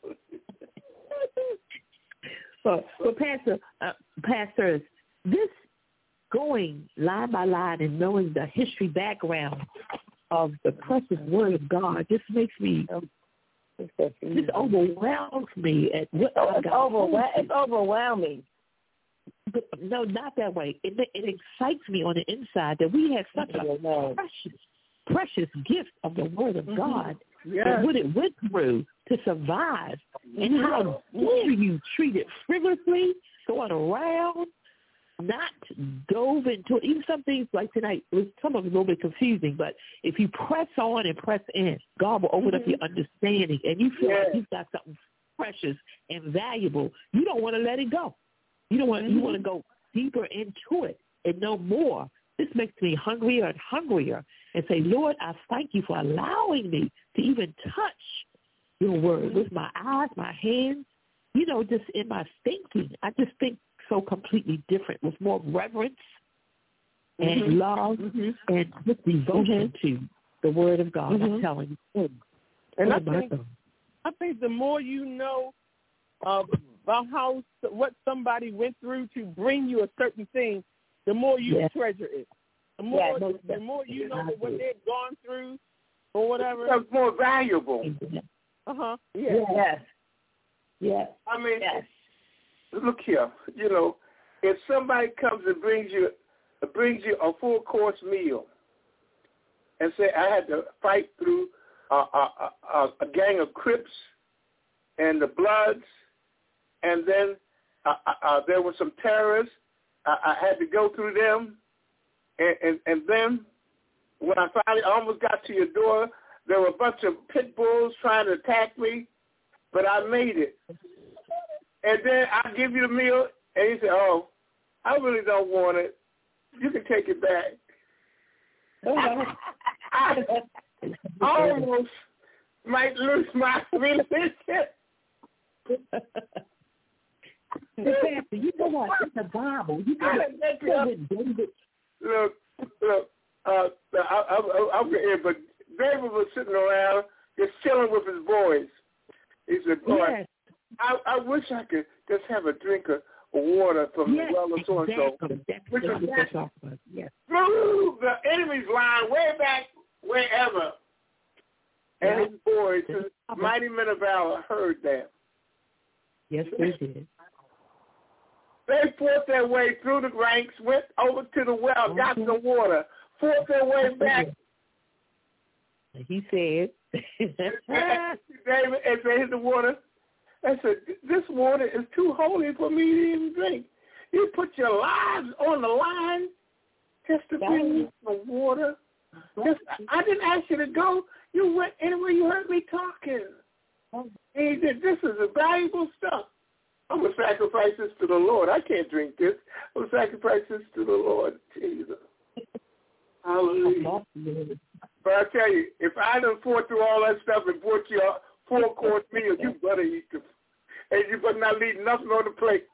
So, so Pastor, uh, pastors, this going line by line and knowing the history background of the precious Word of God just makes me, just overwhelms me at what I it's, got. overwhel- it's overwhelming. But no, not that way. It, it excites me on the inside that we have such a precious, precious gift of the Word of God. Yes. And what it went through to survive, and how dare you treat it frivolously, going around, not dove into it. Even some things like tonight, it was some of it a little bit confusing, but if you press on and press in, God will open mm-hmm. up your understanding, and you feel yes. like you've got something precious and valuable. You don't want to let it go. You don't want. Mm-hmm. You want to go deeper into it and know more. This makes me hungrier and hungrier and say, Lord, I thank you for allowing me to even touch your word with my eyes, my hands, you know, just in my thinking. I just think so completely different with more reverence and mm-hmm. love mm-hmm. and with devotion mm-hmm. to the word of God. Mm-hmm. I'm telling you. And I think, I think the more you know uh, about how what somebody went through to bring you a certain thing, the more you yes. treasure it. The more, yeah, the, the more you know what they've gone through or whatever. It's more valuable. Uh-huh. Yeah. Yes. Yes. I mean, yes. look here. You know, if somebody comes and brings you brings you a full course meal, and say I had to fight through a, a, a, a gang of Crips and the Bloods, and then uh, uh, there were some terrorists. I, I had to go through them, and, and, and then when I finally almost got to your door, there were a bunch of pit bulls trying to attack me, but I made it. And then I give you the meal, and you say, oh, I really don't want it. You can take it back. I almost might lose my relationship. Pastor, you know what? It's the Bible. You know what? David. Look, look, uh, I, I, I'm here, but David was sitting around just chilling with his boys. He said, boy, yes. I, I wish I could just have a drink of water from yes, the well of so-and-so. That's which what is I'm talking about. Yes. Through the enemy's line, way back, wherever. And his boys, his mighty men of valor, heard that. Yes, they did. They fought their way through the ranks, went over to the well, okay. got some water, fought their way back. He said, David, and they hit the water. I said, this water is too holy for me to even drink. You put your lives on the line just to bring me some water. Just, I didn't ask you to go. You went anywhere you heard me talking. And he said, this is a valuable stuff. I'm going to sacrifice this to the Lord. I can't drink this. I'm going to sacrifice this to the Lord. Jesus. Hallelujah. But I tell you, if I done fought through all that stuff and brought you a four-course meal, you better eat the, and you better not leave nothing on the plate.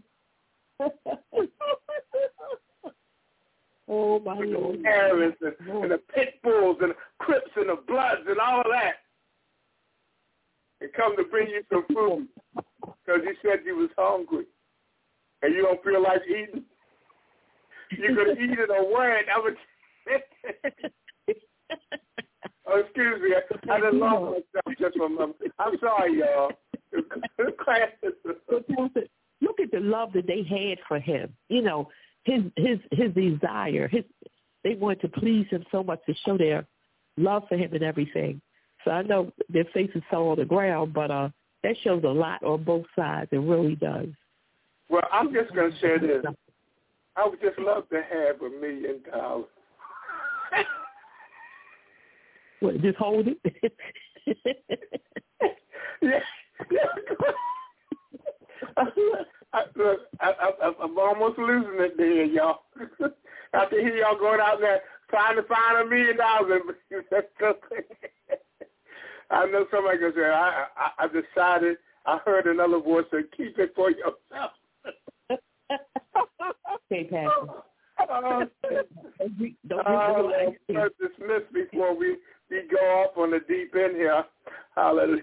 Oh, my Lord. The Arabs and, and the pit bulls and the Crips and the Bloods and all of that. They come to bring you some food because you said you was hungry and you don't feel like eating. You're going to eat it or wear it. I would oh, excuse me. I, I didn't love myself just for a moment. I'm sorry, y'all. Look at the love that they had for him. You know, his his his desire. His they wanted to please him so much to show their love for him and everything. So I know their faces fell on the ground, but uh, that shows a lot on both sides. It really does. Well, I'm just going to share this. I would just love to have a million dollars. What, just hold it? yeah. yeah. I, look, I, I, I'm almost losing it there, y'all. After hear y'all going out there trying to find a million dollars. I know somebody going to say, I, I, I decided, I heard another voice say, keep it for yourself. Okay, Pastor. Uh, don't uh, uh, dismiss before we, we go off on the deep end here. Hallelujah.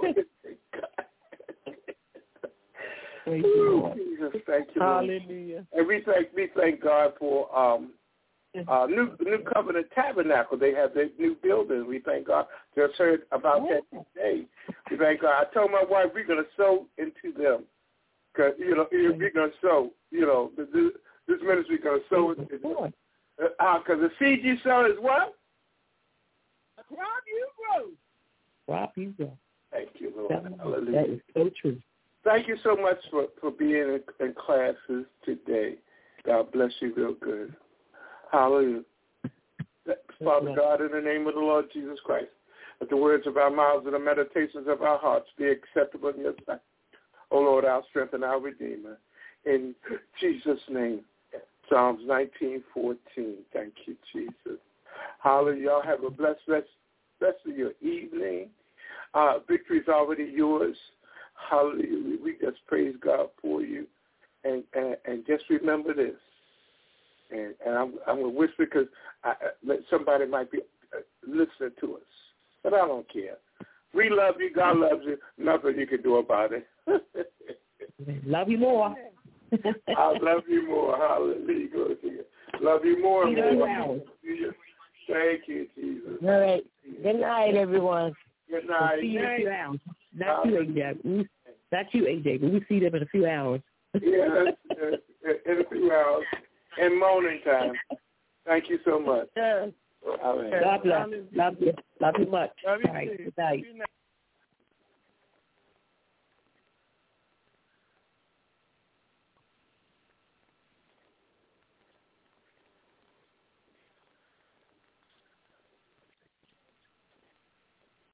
Ooh, Jesus, thank you, Lord. Hallelujah. And we thank we thank God for um, uh, new New Covenant Tabernacle. They have their new building. We thank God. Just heard about that today. We thank God. I told my wife we're going to sow into them because you know we're going to sow. You know this, this ministry going to sow into them. Because uh, the seed you sow is what? A crop you grow. Crop you grow. Thank you, Lord. That, Hallelujah. that is so true. Thank you so much for, for being in, in classes today. God bless you real good. Hallelujah. Father God, in the name of the Lord Jesus Christ, let the words of our mouths and the meditations of our hearts be acceptable in your sight. O Lord, our strength and our Redeemer. In Jesus' name, Psalms nineteen fourteen. Thank you, Jesus. Hallelujah. Y'all have a blessed rest, rest of your evening. Uh, victory is already yours. Hallelujah. We just praise God for you. And and, and just remember this. And, and I'm, I'm going to whisper because I, somebody might be listening to us. But I don't care. We love you. God loves you. Nothing you can do about it. Love you more. I love you more. Hallelujah. Love you more and more. Thank you, Jesus. All right. Good night, everyone. Good night. See you in a few hours. Not you, A J. Not you, A J, but we see them in a few hours. Yes, in a few hours. In morning time. Thank you so much. All right. God bless. Love you. Love you much. Love you All right. too. Good night. Good night.